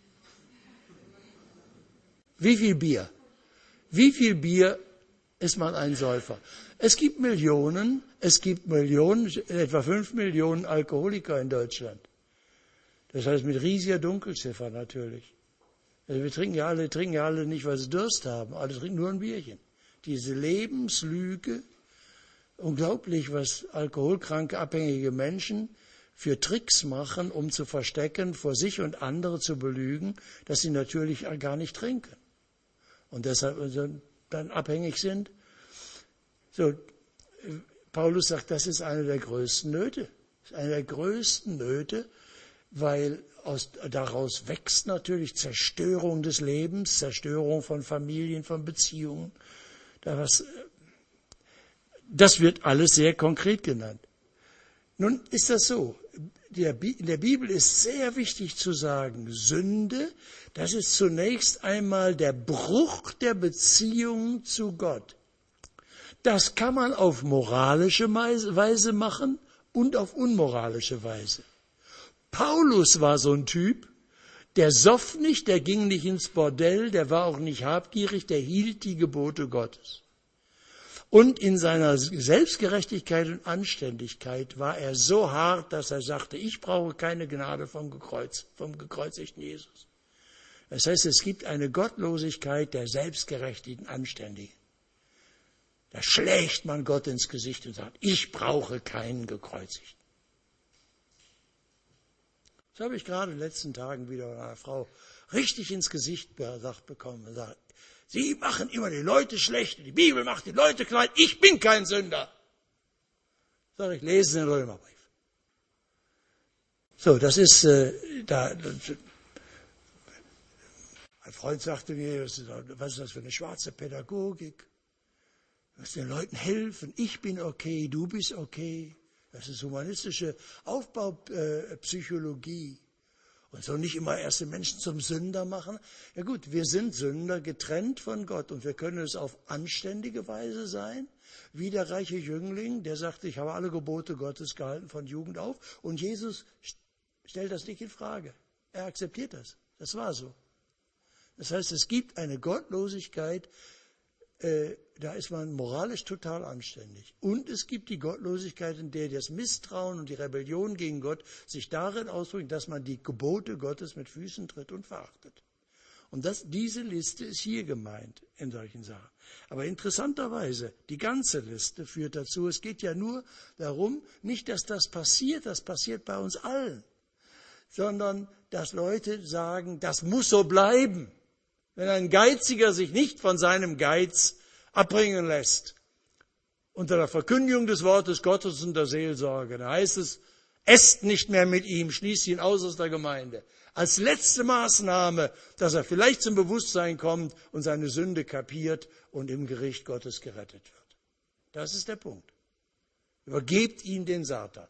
Wie viel Bier? Wie viel Bier ist man ein Säufer? Es gibt Millionen, es gibt Millionen, etwa fünf Millionen Alkoholiker in Deutschland. Das heißt mit riesiger Dunkelziffer natürlich. Also wir trinken ja alle, trinken ja alle nicht, weil sie Durst haben. Alle trinken nur ein Bierchen. Diese Lebenslüge, unglaublich, was alkoholkranke, abhängige Menschen für Tricks machen, um zu verstecken, vor sich und andere zu belügen, dass sie natürlich gar nicht trinken. Und deshalb dann abhängig sind. So, Paulus sagt, das ist eine der größten Nöte. Das ist eine der größten Nöte, weil aus, daraus wächst natürlich Zerstörung des Lebens, Zerstörung von Familien, von Beziehungen. Das, das wird alles sehr konkret genannt. Nun ist das so, in der Bibel ist sehr wichtig zu sagen, Sünde, das ist zunächst einmal der Bruch der Beziehung zu Gott. Das kann man auf moralische Weise machen und auf unmoralische Weise. Paulus war so ein Typ, der soff nicht, der ging nicht ins Bordell, der war auch nicht habgierig, der hielt die Gebote Gottes. Und in seiner Selbstgerechtigkeit und Anständigkeit war er so hart, dass er sagte, ich brauche keine Gnade vom, Gekreuz, vom gekreuzigten Jesus. Das heißt, es gibt eine Gottlosigkeit der selbstgerechtigten Anständigen. Da schlägt man Gott ins Gesicht und sagt, ich brauche keinen Gekreuzigten. Das habe ich gerade in den letzten Tagen wieder von einer Frau richtig ins Gesicht gesagt bekommen und sagt, Sie machen immer die Leute schlecht, die Bibel macht die Leute klein, ich bin kein Sünder. Sag ich, lese den Römerbrief. So, das ist, äh, da, ein Freund sagte mir, was ist das für eine schwarze Pädagogik? Du musst den Leuten helfen, ich bin okay, du bist okay. Das ist humanistische Aufbaupsychologie. Und so nicht immer erst den Menschen zum Sünder machen. Ja gut, wir sind Sünder, getrennt von Gott. Und wir können es auf anständige Weise sein, wie der reiche Jüngling, der sagte, ich habe alle Gebote Gottes gehalten von Jugend auf. Und Jesus stellt das nicht in Frage. Er akzeptiert das. Das war so. Das heißt, es gibt eine Gottlosigkeit, äh, da ist man moralisch total anständig. Und es gibt die Gottlosigkeit, in der das Misstrauen und die Rebellion gegen Gott sich darin ausdrücken, dass man die Gebote Gottes mit Füßen tritt und verachtet. Und das, diese Liste ist hier gemeint in solchen Sachen. Aber interessanterweise, die ganze Liste führt dazu, es geht ja nur darum, nicht, dass das passiert, das passiert bei uns allen, sondern dass Leute sagen, das muss so bleiben. Wenn ein Geiziger sich nicht von seinem Geiz abbringen lässt, unter der Verkündigung des Wortes Gottes und der Seelsorge, da heißt es, esst nicht mehr mit ihm, schließt ihn aus aus der Gemeinde. Als letzte Maßnahme, dass er vielleicht zum Bewusstsein kommt und seine Sünde kapiert und im Gericht Gottes gerettet wird. Das ist der Punkt. Übergebt ihn den Satan.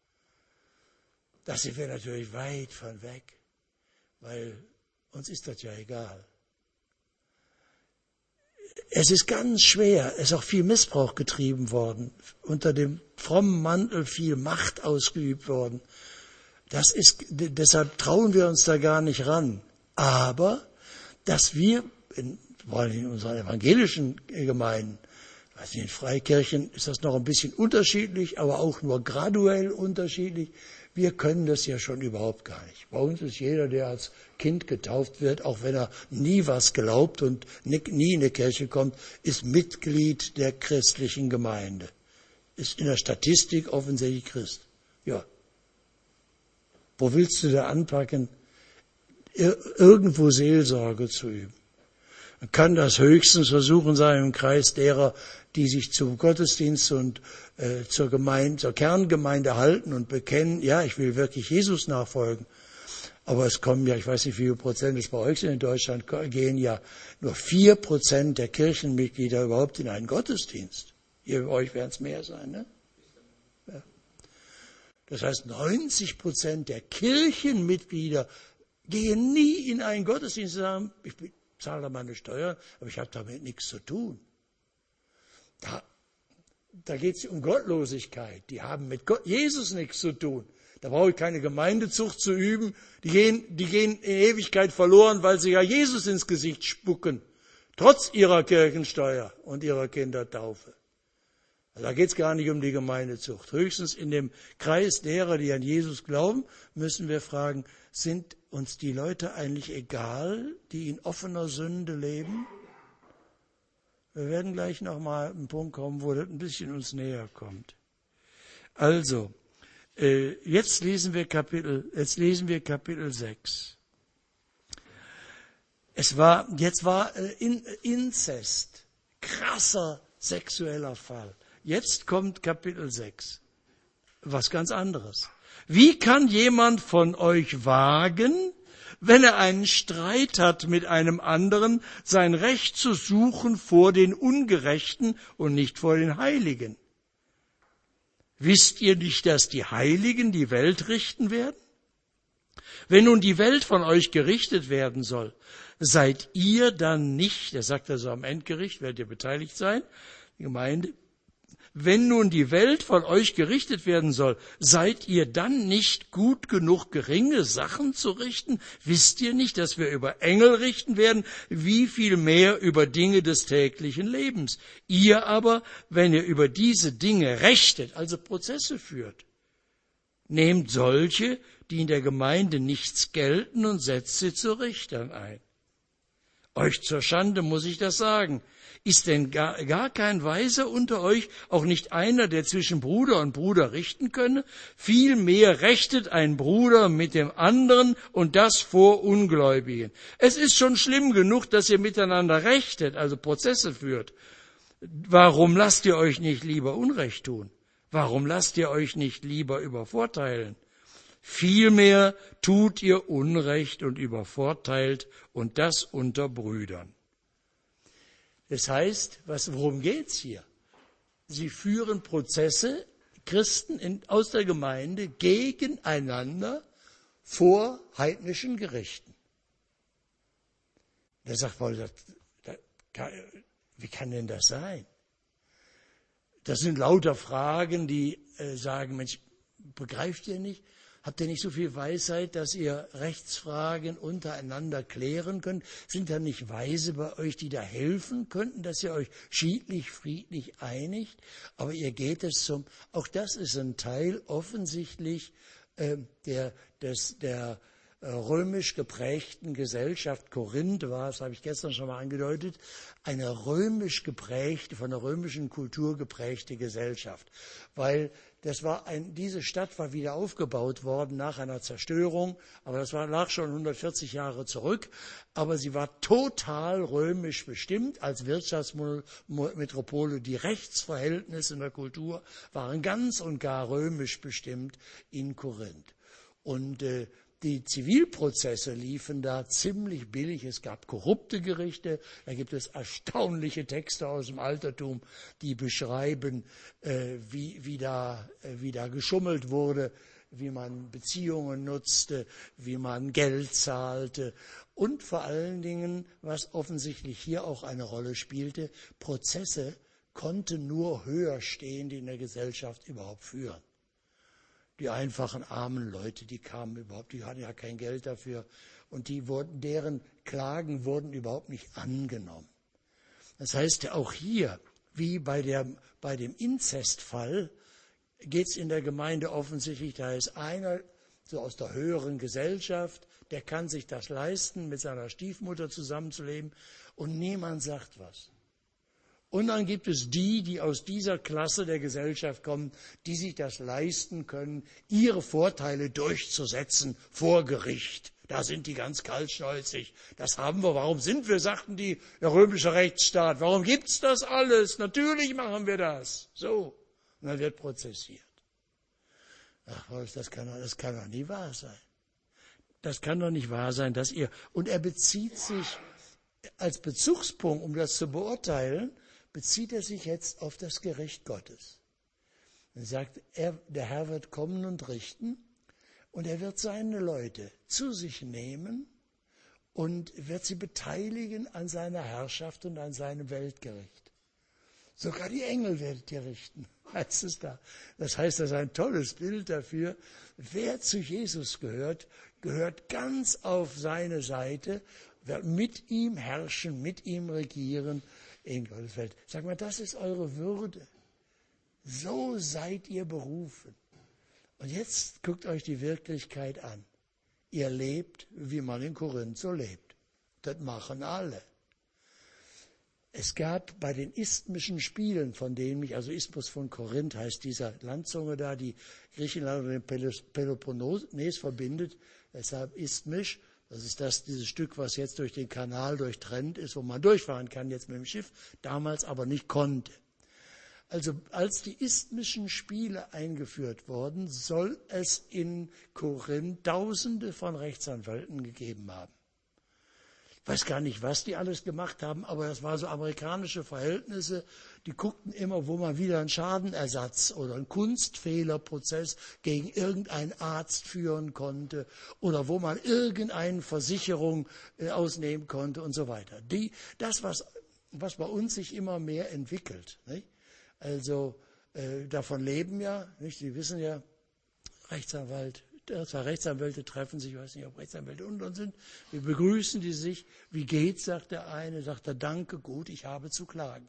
Da sind wir natürlich weit von weg, weil uns ist das ja egal. Es ist ganz schwer, es ist auch viel Missbrauch getrieben worden, unter dem frommen Mantel viel Macht ausgeübt worden. Das ist, deshalb trauen wir uns da gar nicht ran. Aber, dass wir, in, vor allem in unseren evangelischen Gemeinden, also in Freikirchen ist das noch ein bisschen unterschiedlich, aber auch nur graduell unterschiedlich. Wir können das ja schon überhaupt gar nicht. Bei uns ist jeder, der als Kind getauft wird, auch wenn er nie was glaubt und nie in eine Kirche kommt, ist Mitglied der christlichen Gemeinde. Ist in der Statistik offensichtlich Christ. Ja. Wo willst du da anpacken, irgendwo Seelsorge zu üben? Man kann das höchstens versuchen sein im Kreis derer, die sich zum Gottesdienst und äh, zur Gemeinde, zur Kerngemeinde halten und bekennen, ja, ich will wirklich Jesus nachfolgen. Aber es kommen ja, ich weiß nicht, wie viele Prozent es bei euch sind in Deutschland, gehen ja nur vier Prozent der Kirchenmitglieder überhaupt in einen Gottesdienst. Hier bei euch werden es mehr sein, ne? Ja. Das heißt, neunzig Prozent der Kirchenmitglieder gehen nie in einen Gottesdienst und sagen, ich zahle da meine Steuern, aber ich habe damit nichts zu tun. Da, da geht es um Gottlosigkeit. Die haben mit Gott, Jesus nichts zu tun. Da brauche ich keine Gemeindezucht zu üben. Die gehen, die gehen in Ewigkeit verloren, weil sie ja Jesus ins Gesicht spucken. Trotz ihrer Kirchensteuer und ihrer Kindertaufe. Also da geht es gar nicht um die Gemeindezucht. Höchstens in dem Kreis derer, die an Jesus glauben, müssen wir fragen, sind uns die Leute eigentlich egal, die in offener Sünde leben? Wir werden gleich nochmal an einen Punkt kommen, wo das ein bisschen uns näher kommt. Also, äh, jetzt lesen wir Kapitel, jetzt lesen wir Kapitel sechs. Es war, jetzt war äh, in, Inzest, krasser sexueller Fall. Jetzt kommt Kapitel sechs. Was ganz anderes. Wie kann jemand von euch wagen, wenn er einen Streit hat mit einem anderen, sein Recht zu suchen vor den Ungerechten und nicht vor den Heiligen? Wisst ihr nicht, dass die Heiligen die Welt richten werden? Wenn nun die Welt von euch gerichtet werden soll, seid ihr dann nicht, er sagt also am Endgericht, werdet ihr beteiligt sein, die Gemeinde, wenn nun die Welt von euch gerichtet werden soll, seid ihr dann nicht gut genug, geringe Sachen zu richten? Wisst ihr nicht, dass wir über Engel richten werden? Wie viel mehr über Dinge des täglichen Lebens? Ihr aber, wenn ihr über diese Dinge rechtet, also Prozesse führt, nehmt solche, die in der Gemeinde nichts gelten, und setzt sie zu Richtern ein. Euch zur Schande muss ich das sagen. Ist denn gar, gar kein Weiser unter euch, auch nicht einer, der zwischen Bruder und Bruder richten könne? Vielmehr rechtet ein Bruder mit dem anderen, und das vor Ungläubigen. Es ist schon schlimm genug, dass ihr miteinander rechtet, also Prozesse führt. Warum lasst ihr euch nicht lieber Unrecht tun? Warum lasst ihr euch nicht lieber übervorteilen? Vielmehr tut ihr Unrecht und übervorteilt, und das unter Brüdern. Das heißt, was, worum geht's hier? Sie führen Prozesse, Christen in, aus der Gemeinde, gegeneinander vor heidnischen Gerichten. Da sagt Paulus, da, da, wie kann denn das sein? Das sind lauter Fragen, die äh, sagen, Mensch, begreift ihr nicht? Habt ihr nicht so viel Weisheit, dass ihr Rechtsfragen untereinander klären könnt? Sind da nicht Weise bei euch, die da helfen könnten, dass ihr euch schiedlich, friedlich einigt? Aber ihr geht es zum, auch das ist ein Teil offensichtlich äh, der, des, der äh, römisch geprägten Gesellschaft. Korinth war, das habe ich gestern schon mal angedeutet, eine römisch geprägte, von der römischen Kultur geprägte Gesellschaft. Weil Das war ein, diese Stadt war wieder aufgebaut worden nach einer Zerstörung, aber das war, lag schon hundertvierzig Jahre zurück. Aber sie war total römisch bestimmt als Wirtschaftsmetropole. Die Rechtsverhältnisse in der Kultur waren ganz und gar römisch bestimmt in Korinth. Und äh, die Zivilprozesse liefen da ziemlich billig. Es gab korrupte Gerichte. Da gibt es erstaunliche Texte aus dem Altertum, die beschreiben, äh, wie, wie, da, äh, wie da geschummelt wurde, wie man Beziehungen nutzte, wie man Geld zahlte. Und vor allen Dingen, was offensichtlich hier auch eine Rolle spielte, Prozesse konnten nur Höherstehende in der Gesellschaft überhaupt führen. Die einfachen, armen Leute, die kamen überhaupt, die hatten ja kein Geld dafür. Und die wurden, deren Klagen wurden überhaupt nicht angenommen. Das heißt, auch hier, wie bei, der, bei dem Inzestfall, geht es in der Gemeinde offensichtlich, da ist einer so aus der höheren Gesellschaft, der kann sich das leisten, mit seiner Stiefmutter zusammenzuleben, und niemand sagt was. Und dann gibt es die, die aus dieser Klasse der Gesellschaft kommen, die sich das leisten können, ihre Vorteile durchzusetzen vor Gericht. Da sind die ganz kaltschnäuzig. Das haben wir. Warum sind wir, sagten die, der römische Rechtsstaat. Warum gibt's das alles? Natürlich machen wir das. So. Und dann wird prozessiert. Ach, das kann, das kann doch nicht wahr sein. Das kann doch nicht wahr sein, dass ihr, und er bezieht sich als Bezugspunkt, um das zu beurteilen, bezieht er sich jetzt auf das Gericht Gottes. Er sagt, er, der Herr wird kommen und richten, und er wird seine Leute zu sich nehmen und wird sie beteiligen an seiner Herrschaft und an seinem Weltgericht. Sogar die Engel werdet ihr richten, heißt es da. Das heißt, das ist ein tolles Bild dafür. Wer zu Jesus gehört, gehört ganz auf seine Seite, wird mit ihm herrschen, mit ihm regieren in Gottes Welt. Sag mal, das ist eure Würde. So seid ihr berufen. Und jetzt guckt euch die Wirklichkeit an. Ihr lebt, wie man in Korinth so lebt. Das machen alle. Es gab bei den isthmischen Spielen, von denen mich, also Isthmus von Korinth heißt dieser Landzunge da, die Griechenland und den Peloponnes verbindet, deshalb isthmisch. Das ist das, dieses Stück, was jetzt durch den Kanal durchtrennt ist, wo man durchfahren kann jetzt mit dem Schiff, damals aber nicht konnte. Also als die isthmischen Spiele eingeführt wurden, soll es in Korinth Tausende von Rechtsanwälten gegeben haben. Ich weiß gar nicht, was die alles gemacht haben, aber das waren so amerikanische Verhältnisse. Die guckten immer, wo man wieder einen Schadenersatz oder einen Kunstfehlerprozess gegen irgendeinen Arzt führen konnte oder wo man irgendeine Versicherung äh, ausnehmen konnte und so weiter. Die, das, was, was bei uns sich immer mehr entwickelt. Nicht? Also äh, davon leben ja, nicht? Sie wissen ja, Rechtsanwalt, zwei Rechtsanwälte treffen sich, ich weiß nicht, ob Rechtsanwälte unter uns sind, wir begrüßen die sich, wie geht's, sagt der eine, sagt er, danke, gut, ich habe zu klagen.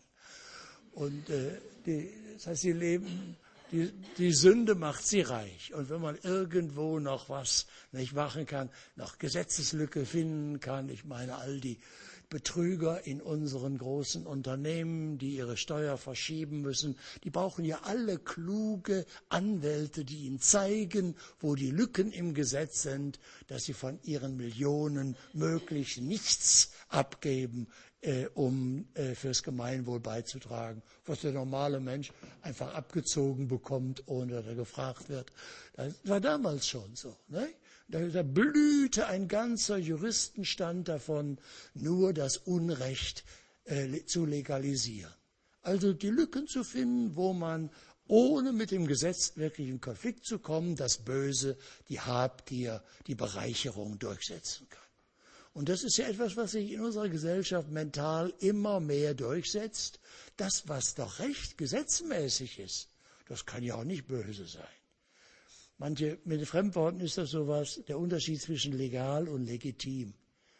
Und äh, die, das heißt, sie leben, die, die Sünde macht sie reich. Und wenn man irgendwo noch was nicht machen kann, noch Gesetzeslücke finden kann, ich meine, all die Betrüger in unseren großen Unternehmen, die ihre Steuer verschieben müssen, die brauchen ja alle kluge Anwälte, die ihnen zeigen, wo die Lücken im Gesetz sind, dass sie von ihren Millionen möglichst nichts abgeben, äh, um äh, fürs Gemeinwohl beizutragen, was der normale Mensch einfach abgezogen bekommt, ohne dass er gefragt wird. Das war damals schon so, ne? Da blühte ein ganzer Juristenstand davon, nur das Unrecht äh, zu legalisieren. Also die Lücken zu finden, wo man, ohne mit dem Gesetz wirklich in Konflikt zu kommen, das Böse, die Habgier, die Bereicherung durchsetzen kann. Und das ist ja etwas, was sich in unserer Gesellschaft mental immer mehr durchsetzt. Das, was doch recht gesetzmäßig ist, das kann ja auch nicht böse sein. Manche, mit den Fremdworten ist das sowas, der Unterschied zwischen legal und legitim.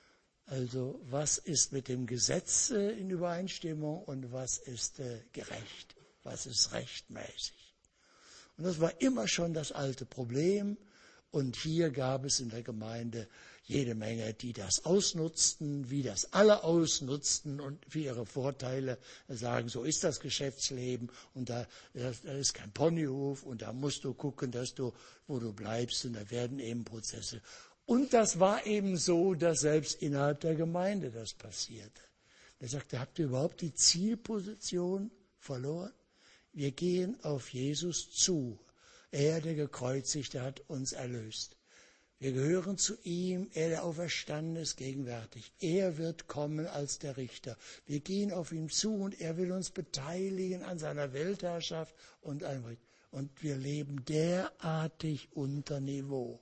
Also was ist mit dem Gesetz äh, in Übereinstimmung und was ist äh, gerecht, was ist rechtmäßig. Und das war immer schon das alte Problem. Und hier gab es in der Gemeinde jede Menge, die das ausnutzten, wie das alle ausnutzten und für ihre Vorteile sagen, so ist das Geschäftsleben und da, da ist kein Ponyhof und da musst du gucken, dass du, wo du bleibst und da werden eben Prozesse. Und das war eben so, dass selbst innerhalb der Gemeinde das passierte. Er sagte, habt ihr überhaupt die Zielposition verloren? Wir gehen auf Jesus zu. Er, der Gekreuzigte, hat uns erlöst. Wir gehören zu ihm, er, der auferstanden ist, gegenwärtig. Er wird kommen als der Richter. Wir gehen auf ihn zu und er will uns beteiligen an seiner Weltherrschaft und einem, und wir leben derartig unter Niveau.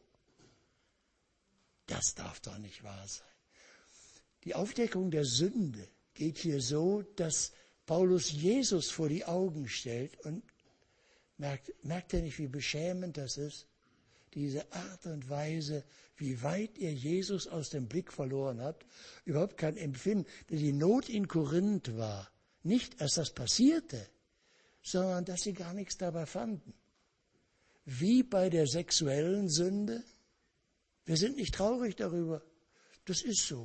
Das darf doch nicht wahr sein. Die Aufdeckung der Sünde geht hier so, dass Paulus Jesus vor die Augen stellt und merkt, merkt er nicht, wie beschämend das ist? Diese Art und Weise, wie weit ihr Jesus aus dem Blick verloren habt, überhaupt kein Empfinden. Denn die Not in Korinth war nicht, als das passierte, sondern dass sie gar nichts dabei fanden. Wie bei der sexuellen Sünde. Wir sind nicht traurig darüber. Das ist so.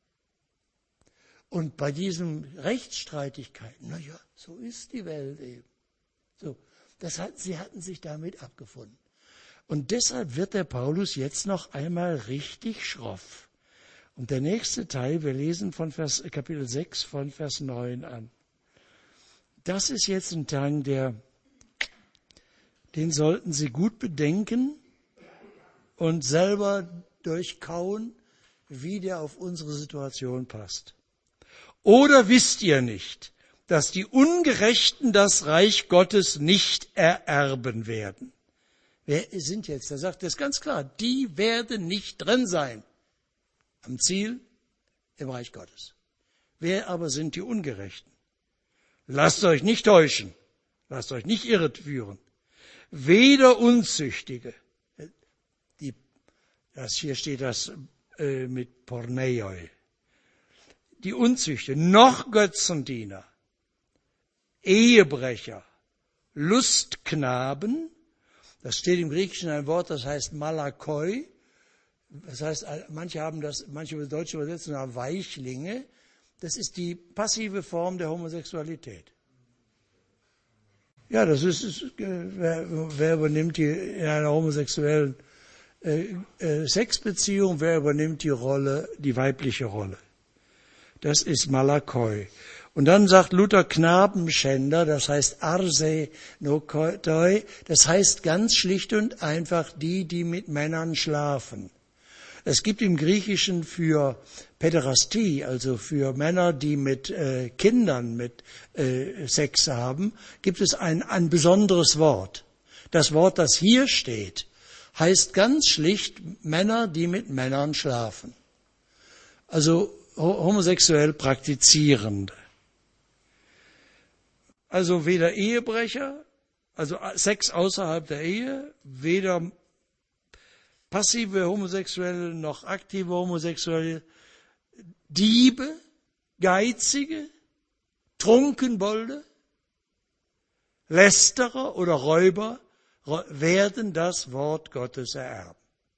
Und bei diesen Rechtsstreitigkeiten, naja, so ist die Welt eben. So, das hat, sie hatten sich damit abgefunden. Und deshalb wird der Paulus jetzt noch einmal richtig schroff. Und der nächste Teil, wir lesen von Vers, Kapitel sechs von Vers neun an. Das ist jetzt ein Teil, der, den sollten Sie gut bedenken und selber durchkauen, wie der auf unsere Situation passt. Oder wisst ihr nicht, dass die Ungerechten das Reich Gottes nicht ererben werden? Wer sind jetzt? Er sagt es ganz klar, die werden nicht drin sein am Ziel im Reich Gottes. Wer aber sind die Ungerechten? Lasst euch nicht täuschen, lasst euch nicht irreführen. Weder Unzüchtige, die, das hier steht das äh, mit Porneioi, die Unzüchtigen, noch Götzendiener, Ehebrecher, Lustknaben, das steht im Griechischen ein Wort, das heißt Malakoi. Das heißt, manche haben das, manche Deutsche übersetzen nach Weichlinge. Das ist die passive Form der Homosexualität. Ja, das ist, ist wer, wer übernimmt die in einer homosexuellen äh, äh, Sexbeziehung, wer übernimmt die Rolle, die weibliche Rolle? Das ist Malakoi. Und dann sagt Luther Knabenschänder, das heißt Arsenokoi, das heißt ganz schlicht und einfach die, die mit Männern schlafen. Es gibt im Griechischen für Päderastie, also für Männer, die mit äh, Kindern mit äh, Sex haben, gibt es ein, ein besonderes Wort. Das Wort, das hier steht, heißt ganz schlicht Männer, die mit Männern schlafen. Also homosexuell Praktizierende. Also weder Ehebrecher, also Sex außerhalb der Ehe, weder passive Homosexuelle noch aktive Homosexuelle, Diebe, Geizige, Trunkenbolde, Lästerer oder Räuber werden das Wort Gottes ererben.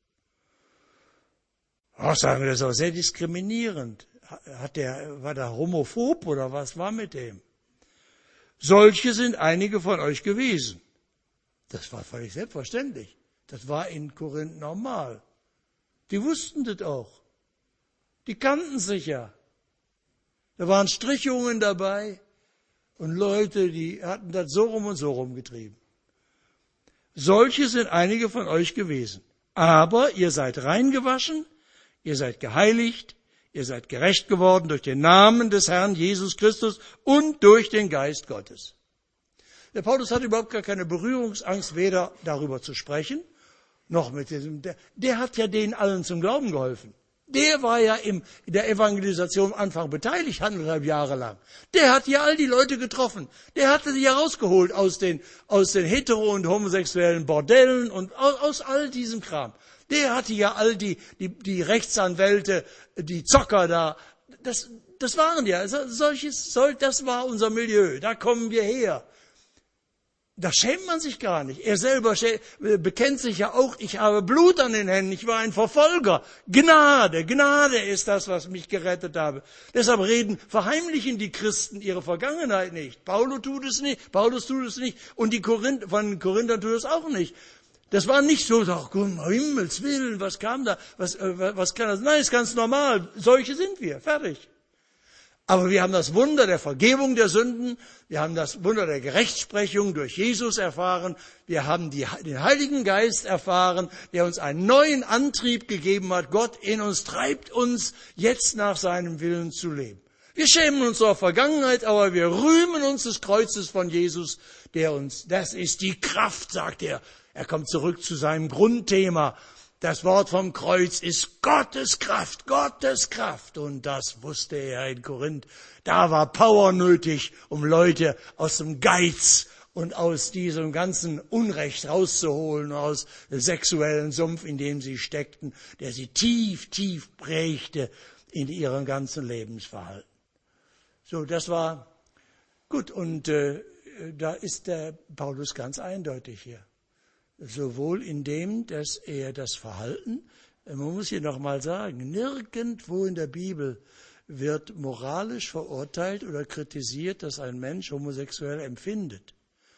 Auch sagen wir, das ist auch sehr diskriminierend. Hat der, war der homophob oder was war mit dem? Solche sind einige von euch gewesen. Das war völlig selbstverständlich. Das war in Korinth normal. Die wussten das auch. Die kannten sich ja. Da waren Strichungen dabei und Leute, die hatten das so rum und so rum getrieben. Solche sind einige von euch gewesen. Aber ihr seid reingewaschen, ihr seid geheiligt, ihr seid gerecht geworden durch den Namen des Herrn Jesus Christus und durch den Geist Gottes. Der Paulus hat überhaupt gar keine Berührungsangst, weder darüber zu sprechen, noch mit diesem, der, der hat ja denen allen zum Glauben geholfen. Der war ja im, in der Evangelisation am Anfang beteiligt, anderthalb Jahre lang. Der hat ja all die Leute getroffen. Der hatte sie ja rausgeholt aus den, aus den hetero- und homosexuellen Bordellen und aus, aus all diesem Kram. Der hatte ja all die, die, die Rechtsanwälte, die Zocker da. Das, das waren ja, solches, das war unser Milieu. Da kommen wir her. Da schämt man sich gar nicht. Er selber bekennt sich ja auch, ich habe Blut an den Händen, ich war ein Verfolger. Gnade, Gnade ist das, was mich gerettet habe. Deshalb reden, verheimlichen die Christen ihre Vergangenheit nicht. Paulus tut es nicht, Paulus tut es nicht und die Korinth, von den Korinthern tut es auch nicht. Das war nicht so, ach Gott, um Himmels Willen, was kam da, was, äh, was kann das? Nein, ist ganz normal. Solche sind wir, fertig. Aber wir haben das Wunder der Vergebung der Sünden, wir haben das Wunder der Gerechtsprechung durch Jesus erfahren, wir haben die, den Heiligen Geist erfahren, der uns einen neuen Antrieb gegeben hat. Gott in uns treibt uns, jetzt nach seinem Willen zu leben. Wir schämen uns unserer Vergangenheit, aber wir rühmen uns des Kreuzes von Jesus, der uns, das ist die Kraft, sagt er. Er kommt zurück zu seinem Grundthema. Das Wort vom Kreuz ist Gottes Kraft, Gottes Kraft. Und das wusste er in Korinth. Da war Power nötig, um Leute aus dem Geiz und aus diesem ganzen Unrecht rauszuholen, aus dem sexuellen Sumpf, in dem sie steckten, der sie tief, tief prägte in ihrem ganzen Lebensverhalten. So, das war gut. Und äh, da ist der Paulus ganz eindeutig hier. Sowohl in dem, dass er das Verhalten, man muss hier nochmal sagen, nirgendwo in der Bibel wird moralisch verurteilt oder kritisiert, dass ein Mensch homosexuell empfindet.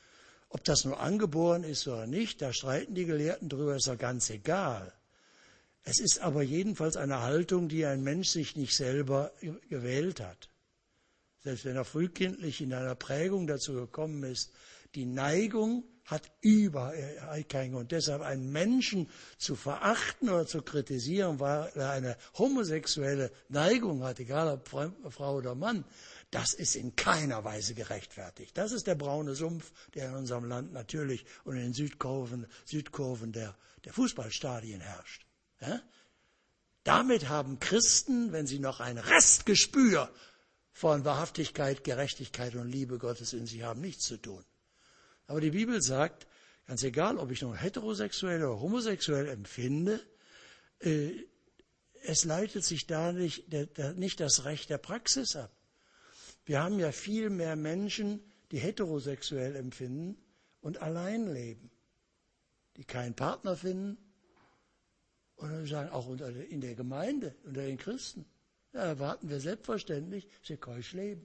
Ob das nur angeboren ist oder nicht, da streiten die Gelehrten drüber, ist ja ganz egal. Es ist aber jedenfalls eine Haltung, die ein Mensch sich nicht selber gewählt hat. Selbst wenn er frühkindlich in einer Prägung dazu gekommen ist, die Neigung hat überall keinen Grund. Deshalb einen Menschen zu verachten oder zu kritisieren, weil er eine homosexuelle Neigung hat, egal ob Frau oder Mann, das ist in keiner Weise gerechtfertigt. Das ist der braune Sumpf, der in unserem Land natürlich und in den Südkurven, Südkurven der, der Fußballstadien herrscht. Ja? Damit haben Christen, wenn sie noch ein Restgespür von Wahrhaftigkeit, Gerechtigkeit und Liebe Gottes in sich haben, nichts zu tun. Aber die Bibel sagt, ganz egal, ob ich nun heterosexuell oder homosexuell empfinde, äh, es leitet sich da nicht, der, der, nicht das Recht der Praxis ab. Wir haben ja viel mehr Menschen, die heterosexuell empfinden und allein leben, die keinen Partner finden. Und wir sagen, auch unter, in der Gemeinde, unter den Christen, da erwarten wir selbstverständlich, dass sie keusch leben.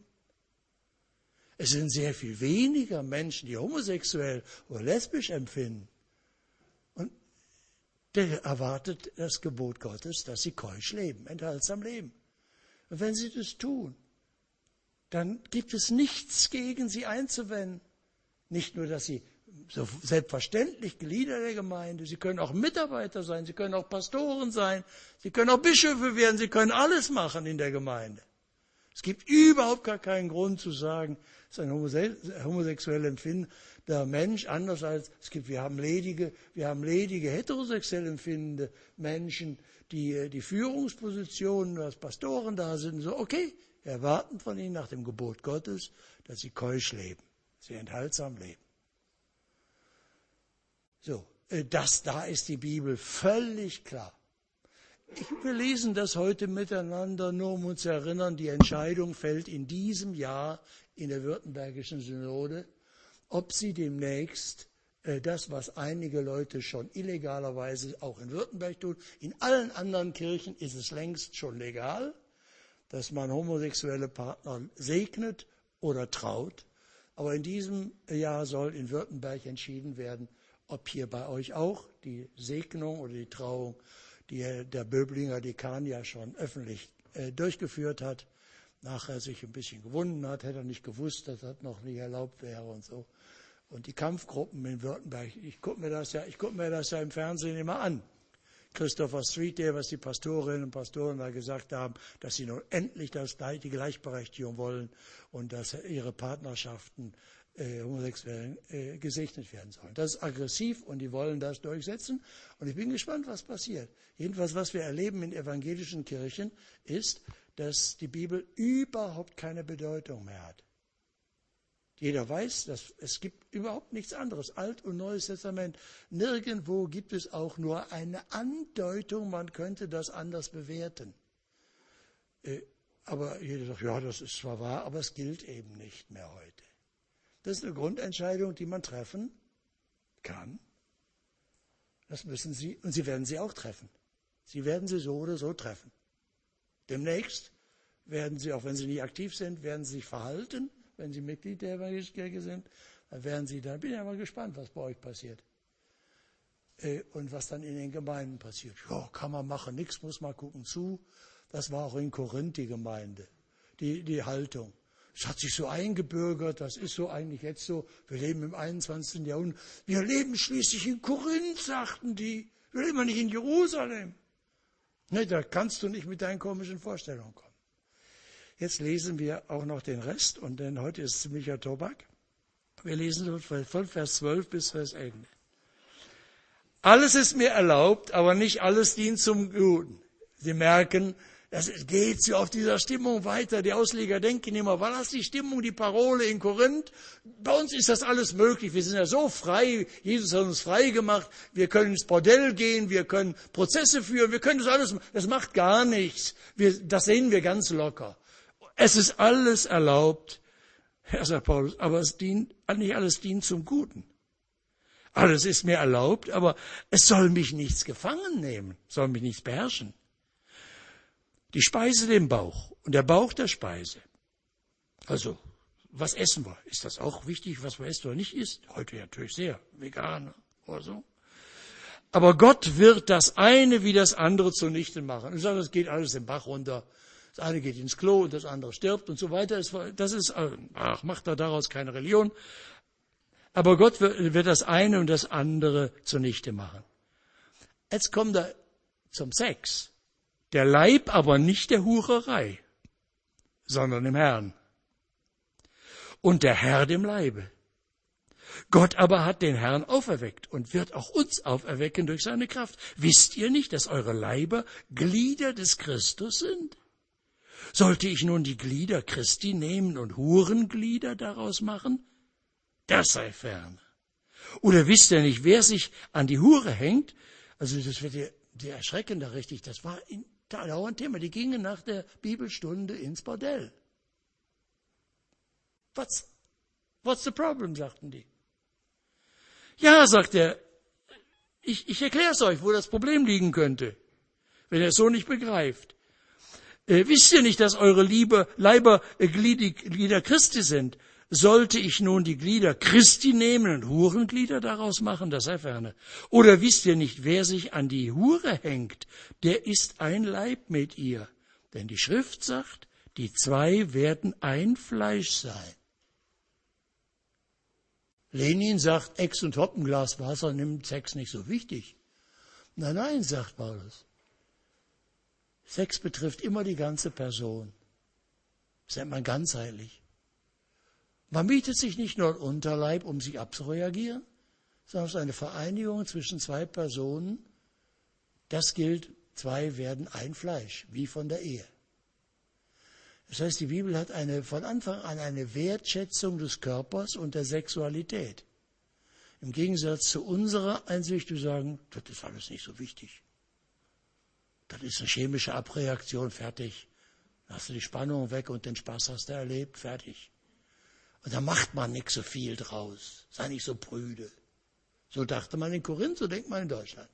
Es sind sehr viel weniger Menschen, die homosexuell oder lesbisch empfinden. Und der erwartet das Gebot Gottes, dass sie keusch leben, enthaltsam leben. Und wenn sie das tun, dann gibt es nichts gegen sie einzuwenden. Nicht nur, dass sie so selbstverständlich Glieder der Gemeinde, sie können auch Mitarbeiter sein, sie können auch Pastoren sein, sie können auch Bischöfe werden, sie können alles machen in der Gemeinde. Es gibt überhaupt gar keinen Grund zu sagen, es ist ein homosexuell empfindender Mensch, anders als es gibt, wir haben ledige, wir haben ledige heterosexuell empfindende Menschen, die die Führungspositionen als Pastoren da sind, so okay, wir erwarten von ihnen nach dem Gebot Gottes, dass sie keusch leben, sie enthaltsam leben. So, das, da ist die Bibel völlig klar. Ich, wir lesen das heute miteinander, nur um uns zu erinnern, die Entscheidung fällt in diesem Jahr in der Württembergischen Synode, ob sie demnächst äh, das, was einige Leute schon illegalerweise auch in Württemberg tun, in allen anderen Kirchen ist es längst schon legal, dass man homosexuelle Partner segnet oder traut. Aber in diesem Jahr soll in Württemberg entschieden werden, ob hier bei euch auch die Segnung oder die Trauung, die der Böblinger Dekan ja schon öffentlich äh, durchgeführt hat, nachher sich ein bisschen gewunden hat, hätte er nicht gewusst, dass das noch nicht erlaubt wäre und so. Und die Kampfgruppen in Württemberg, ich gucke mir das ja, ich gucke mir das ja im Fernsehen immer an. Christopher Street, der, was die Pastorinnen und Pastoren da gesagt haben, dass sie nun endlich das, die Gleichberechtigung wollen und dass ihre Partnerschaften äh, Homosexuellen äh, gesegnet werden sollen. Das ist aggressiv und die wollen das durchsetzen. Und ich bin gespannt, was passiert. Jedenfalls, was wir erleben in evangelischen Kirchen, ist, dass die Bibel überhaupt keine Bedeutung mehr hat. Jeder weiß, dass es gibt überhaupt nichts anderes. Alt- und Neues Testament. Nirgendwo gibt es auch nur eine Andeutung, man könnte das anders bewerten. Äh, aber jeder sagt, ja, das ist zwar wahr, aber es gilt eben nicht mehr heute. Das ist eine Grundentscheidung, die man treffen kann. Das müssen Sie, und Sie werden sie auch treffen. Sie werden sie so oder so treffen. Demnächst werden Sie, auch wenn Sie nicht aktiv sind, werden Sie sich verhalten, wenn Sie Mitglied der Evangelischen Kirche sind, dann werden Sie, da bin ich aber gespannt, was bei euch passiert. Äh, und was dann in den Gemeinden passiert. Ja, kann man machen, nichts, muss man gucken zu. Das war auch in Korinth die Gemeinde, die, die Haltung. Es hat sich so eingebürgert, das ist so eigentlich jetzt so, wir leben im einundzwanzigsten Jahrhundert. Wir leben schließlich in Korinth, sagten die. Wir leben nicht in Jerusalem. Ne, da kannst du nicht mit deinen komischen Vorstellungen kommen. Jetzt lesen wir auch noch den Rest, und denn heute ist ziemlicher Tobak. Wir lesen von Vers zwölf bis Vers elf. Alles ist mir erlaubt, aber nicht alles dient zum Guten. Sie merken, das geht so auf dieser Stimmung weiter. Die Ausleger denken immer, war das die Stimmung, die Parole in Korinth? Bei uns ist das alles möglich. Wir sind ja so frei. Jesus hat uns frei gemacht. Wir können ins Bordell gehen. Wir können Prozesse führen. Wir können das alles. Das macht gar nichts. Wir, das sehen wir ganz locker. Es ist alles erlaubt, Herr sagt Paulus, aber es dient, nicht alles dient zum Guten. Alles ist mir erlaubt, aber es soll mich nichts gefangen nehmen, soll mich nichts beherrschen. Die Speise dem Bauch und der Bauch der Speise. Also, was essen wir? Ist das auch wichtig, was wir essen oder nicht isst? Heute natürlich sehr, Veganer oder so. Aber Gott wird das eine wie das andere zunichte machen. Ich sage, das geht alles den Bach runter. Das eine geht ins Klo und das andere stirbt und so weiter. Das ist, ach, macht er daraus keine Religion. Aber Gott wird das eine und das andere zunichte machen. Jetzt kommt er zum Sex. Der Leib aber nicht der Hurerei, sondern dem Herrn. Und der Herr dem Leibe. Gott aber hat den Herrn auferweckt und wird auch uns auferwecken durch seine Kraft. Wisst ihr nicht, dass eure Leiber Glieder des Christus sind? Sollte ich nun die Glieder Christi nehmen und Hurenglieder daraus machen? Das sei fern. Oder wisst ihr nicht, wer sich an die Hure hängt? Also das wird dir, dir erschrecken, da richtig. Das war in, dauernd Thema. Die gingen nach der Bibelstunde ins Bordell. What's, what's the problem, sagten die. Ja, sagt er, ich, ich erkläre es euch, wo das Problem liegen könnte, wenn ihr es so nicht begreift. Äh, wisst ihr nicht, dass eure Liebe, Leiber äh, Glieder Christi sind? Sollte ich nun die Glieder Christi nehmen und Hurenglieder daraus machen, das sei ferne. Oder wisst ihr nicht, wer sich an die Hure hängt, der ist ein Leib mit ihr. Denn die Schrift sagt, Die zwei werden ein Fleisch sein. Lenin sagt, Ex und Hop, ein Glas Wasser nimmt Sex nicht so wichtig. Nein, nein, sagt Paulus. Sex betrifft immer die ganze Person. Das nennt man ganzheitlich. Man bietet sich nicht nur ein Unterleib, um sich abzureagieren, sondern es ist eine Vereinigung zwischen zwei Personen. Das gilt, zwei werden ein Fleisch, wie von der Ehe. Das heißt, die Bibel hat eine, von Anfang an eine Wertschätzung des Körpers und der Sexualität. Im Gegensatz zu unserer Einsicht, die sagen, das ist alles nicht so wichtig. Das ist eine chemische Abreaktion, fertig. Dann hast du die Spannung weg und den Spaß hast du erlebt, fertig. Und da macht man nicht so viel draus. Sei nicht so prüde. So dachte man in Korinth, so denkt man in Deutschland.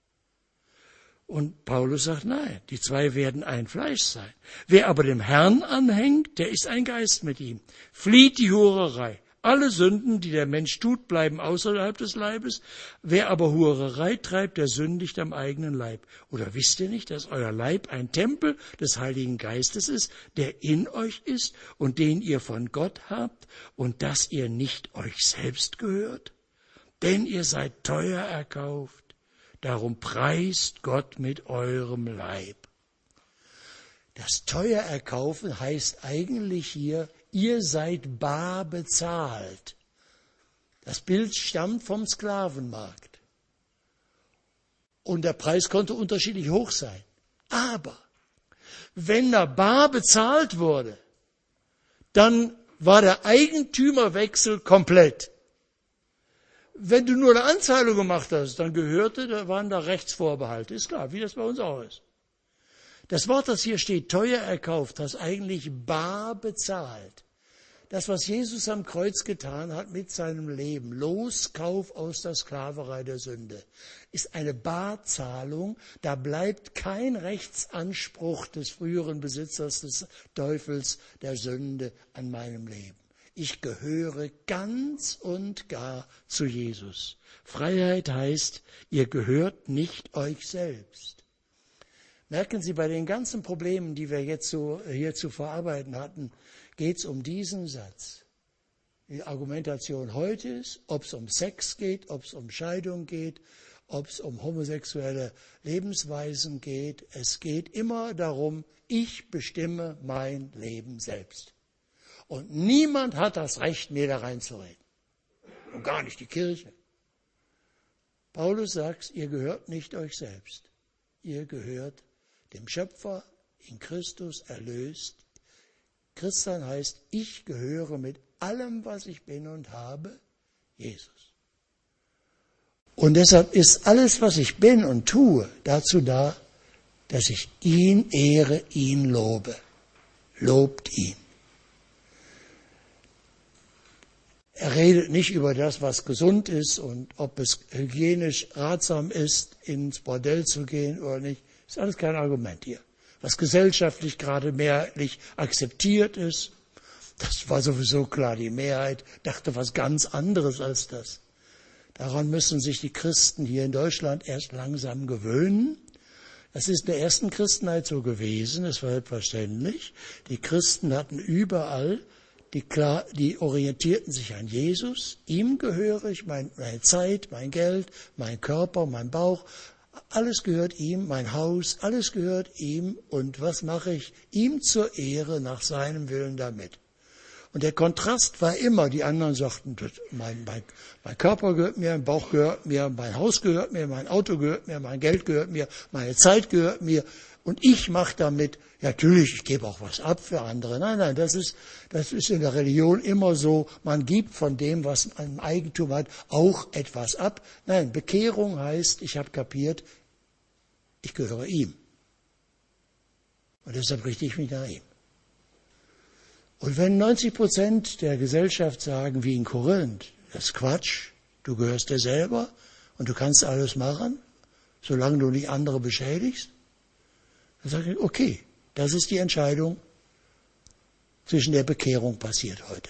Und Paulus sagt, nein, die zwei werden ein Fleisch sein. Wer aber dem Herrn anhängt, der ist ein Geist mit ihm. Flieht die Hurerei. Alle Sünden, die der Mensch tut, bleiben außerhalb des Leibes. Wer aber Hurerei treibt, der sündigt am eigenen Leib. Oder wisst ihr nicht, dass euer Leib ein Tempel des Heiligen Geistes ist, der in euch ist und den ihr von Gott habt und dass ihr nicht euch selbst gehört? Denn ihr seid teuer erkauft. Darum preist Gott mit eurem Leib. Das teuer erkaufen heißt eigentlich hier, ihr seid bar bezahlt. Das Bild stammt vom Sklavenmarkt. Und der Preis konnte unterschiedlich hoch sein. Aber wenn da bar bezahlt wurde, dann war der Eigentümerwechsel komplett. Wenn du nur eine Anzahlung gemacht hast, dann gehörte, da waren da Rechtsvorbehalte. Ist klar, wie das bei uns auch ist. Das Wort, das hier steht, teuer erkauft, heißt eigentlich bar bezahlt. Das, was Jesus am Kreuz getan hat mit seinem Leben, Loskauf aus der Sklaverei der Sünde, ist eine Barzahlung. Da bleibt kein Rechtsanspruch des früheren Besitzers des Teufels, der Sünde an meinem Leben. Ich gehöre ganz und gar zu Jesus. Freiheit heißt, ihr gehört nicht euch selbst. Merken Sie, bei den ganzen Problemen, die wir jetzt so hier zu verarbeiten hatten, geht es um diesen Satz. Die Argumentation heute ist, ob es um Sex geht, ob es um Scheidung geht, ob es um homosexuelle Lebensweisen geht. Es geht immer darum, ich bestimme mein Leben selbst. Und niemand hat das Recht, mir da reinzureden. Und gar nicht die Kirche. Paulus sagt, ihr gehört nicht euch selbst. Ihr gehört dem Schöpfer, in Christus erlöst. Christsein heißt, ich gehöre mit allem, was ich bin und habe, Jesus. Und deshalb ist alles, was ich bin und tue, dazu da, dass ich ihn ehre, ihn lobe. Lobt ihn. Er redet nicht über das, was gesund ist und ob es hygienisch ratsam ist, ins Bordell zu gehen oder nicht. Das ist alles kein Argument hier. Was gesellschaftlich gerade mehrheitlich akzeptiert ist, das war sowieso klar. Die Mehrheit dachte was ganz anderes als das. Daran müssen sich die Christen hier in Deutschland erst langsam gewöhnen. Das ist in der ersten Christenheit so gewesen, es war selbstverständlich. Die Christen hatten überall Die, klar, die orientierten sich an Jesus. Ihm gehöre ich, mein, meine Zeit, mein Geld, mein Körper, mein Bauch. Alles gehört ihm, mein Haus, alles gehört ihm. Und was mache ich? Ihm zur Ehre nach seinem Willen damit. Und der Kontrast war immer, die anderen sagten, mein, mein, mein Körper gehört mir, mein Bauch gehört mir, mein Haus gehört mir, mein Auto gehört mir, mein Geld gehört mir, meine Zeit gehört mir. Und ich mache damit, ja, natürlich, ich gebe auch was ab für andere. Nein, nein, das ist, das ist in der Religion immer so, man gibt von dem, was man im Eigentum hat, auch etwas ab. Nein, Bekehrung heißt, ich habe kapiert, ich gehöre ihm. Und deshalb richte ich mich nach ihm. Und wenn neunzig Prozent der Gesellschaft sagen, wie in Korinth, das ist Quatsch, du gehörst dir selber und du kannst alles machen, solange du nicht andere beschädigst, dann sage ich, okay, das ist die Entscheidung zwischen der Bekehrung passiert heute.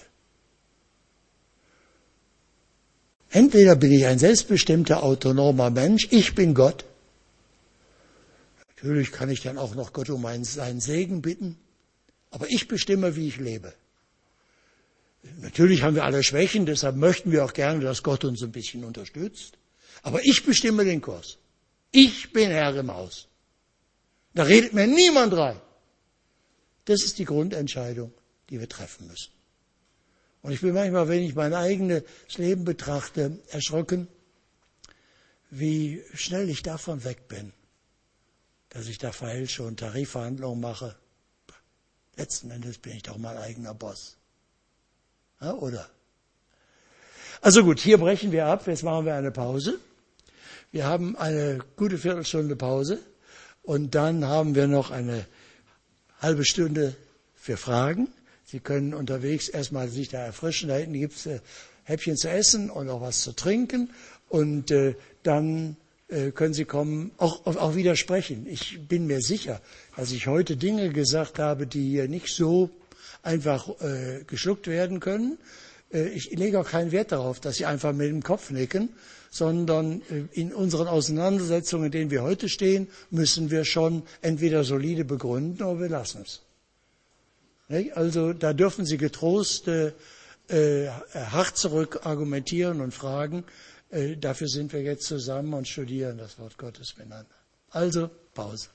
Entweder bin ich ein selbstbestimmter, autonomer Mensch, ich bin Gott. Natürlich kann ich dann auch noch Gott um seinen Segen bitten, Aber ich bestimme, wie ich lebe. Natürlich haben wir alle Schwächen, deshalb möchten wir auch gerne, dass Gott uns ein bisschen unterstützt. Aber ich bestimme den Kurs. Ich bin Herr im Haus. Da redet mir niemand rein. Das ist die Grundentscheidung, die wir treffen müssen. Und ich bin manchmal, wenn ich mein eigenes Leben betrachte, erschrocken, wie schnell ich davon weg bin, dass ich da Verhältnisse und Tarifverhandlungen mache. Letzten Endes bin ich doch mein eigener Boss. Ja, oder? Also gut, hier brechen wir ab. Jetzt machen wir eine Pause. Wir haben eine gute Viertelstunde Pause und dann haben wir noch eine halbe Stunde für Fragen. Sie können unterwegs erstmal sich da erfrischen. Da hinten gibt es äh, Häppchen zu essen und auch was zu trinken. Und äh, dann äh, können Sie kommen, auch, auch widersprechen. Ich bin mir sicher, dass ich heute Dinge gesagt habe, die hier nicht so einfach äh, geschluckt werden können. Äh, ich lege auch keinen Wert darauf, dass Sie einfach mit dem Kopf nicken, sondern äh, in unseren Auseinandersetzungen, in denen wir heute stehen, müssen wir schon entweder solide begründen oder wir lassen es. Also da dürfen Sie getrost äh, äh, hart zurück argumentieren und fragen. Äh, dafür sind wir jetzt zusammen und studieren das Wort Gottes miteinander. Also Pause.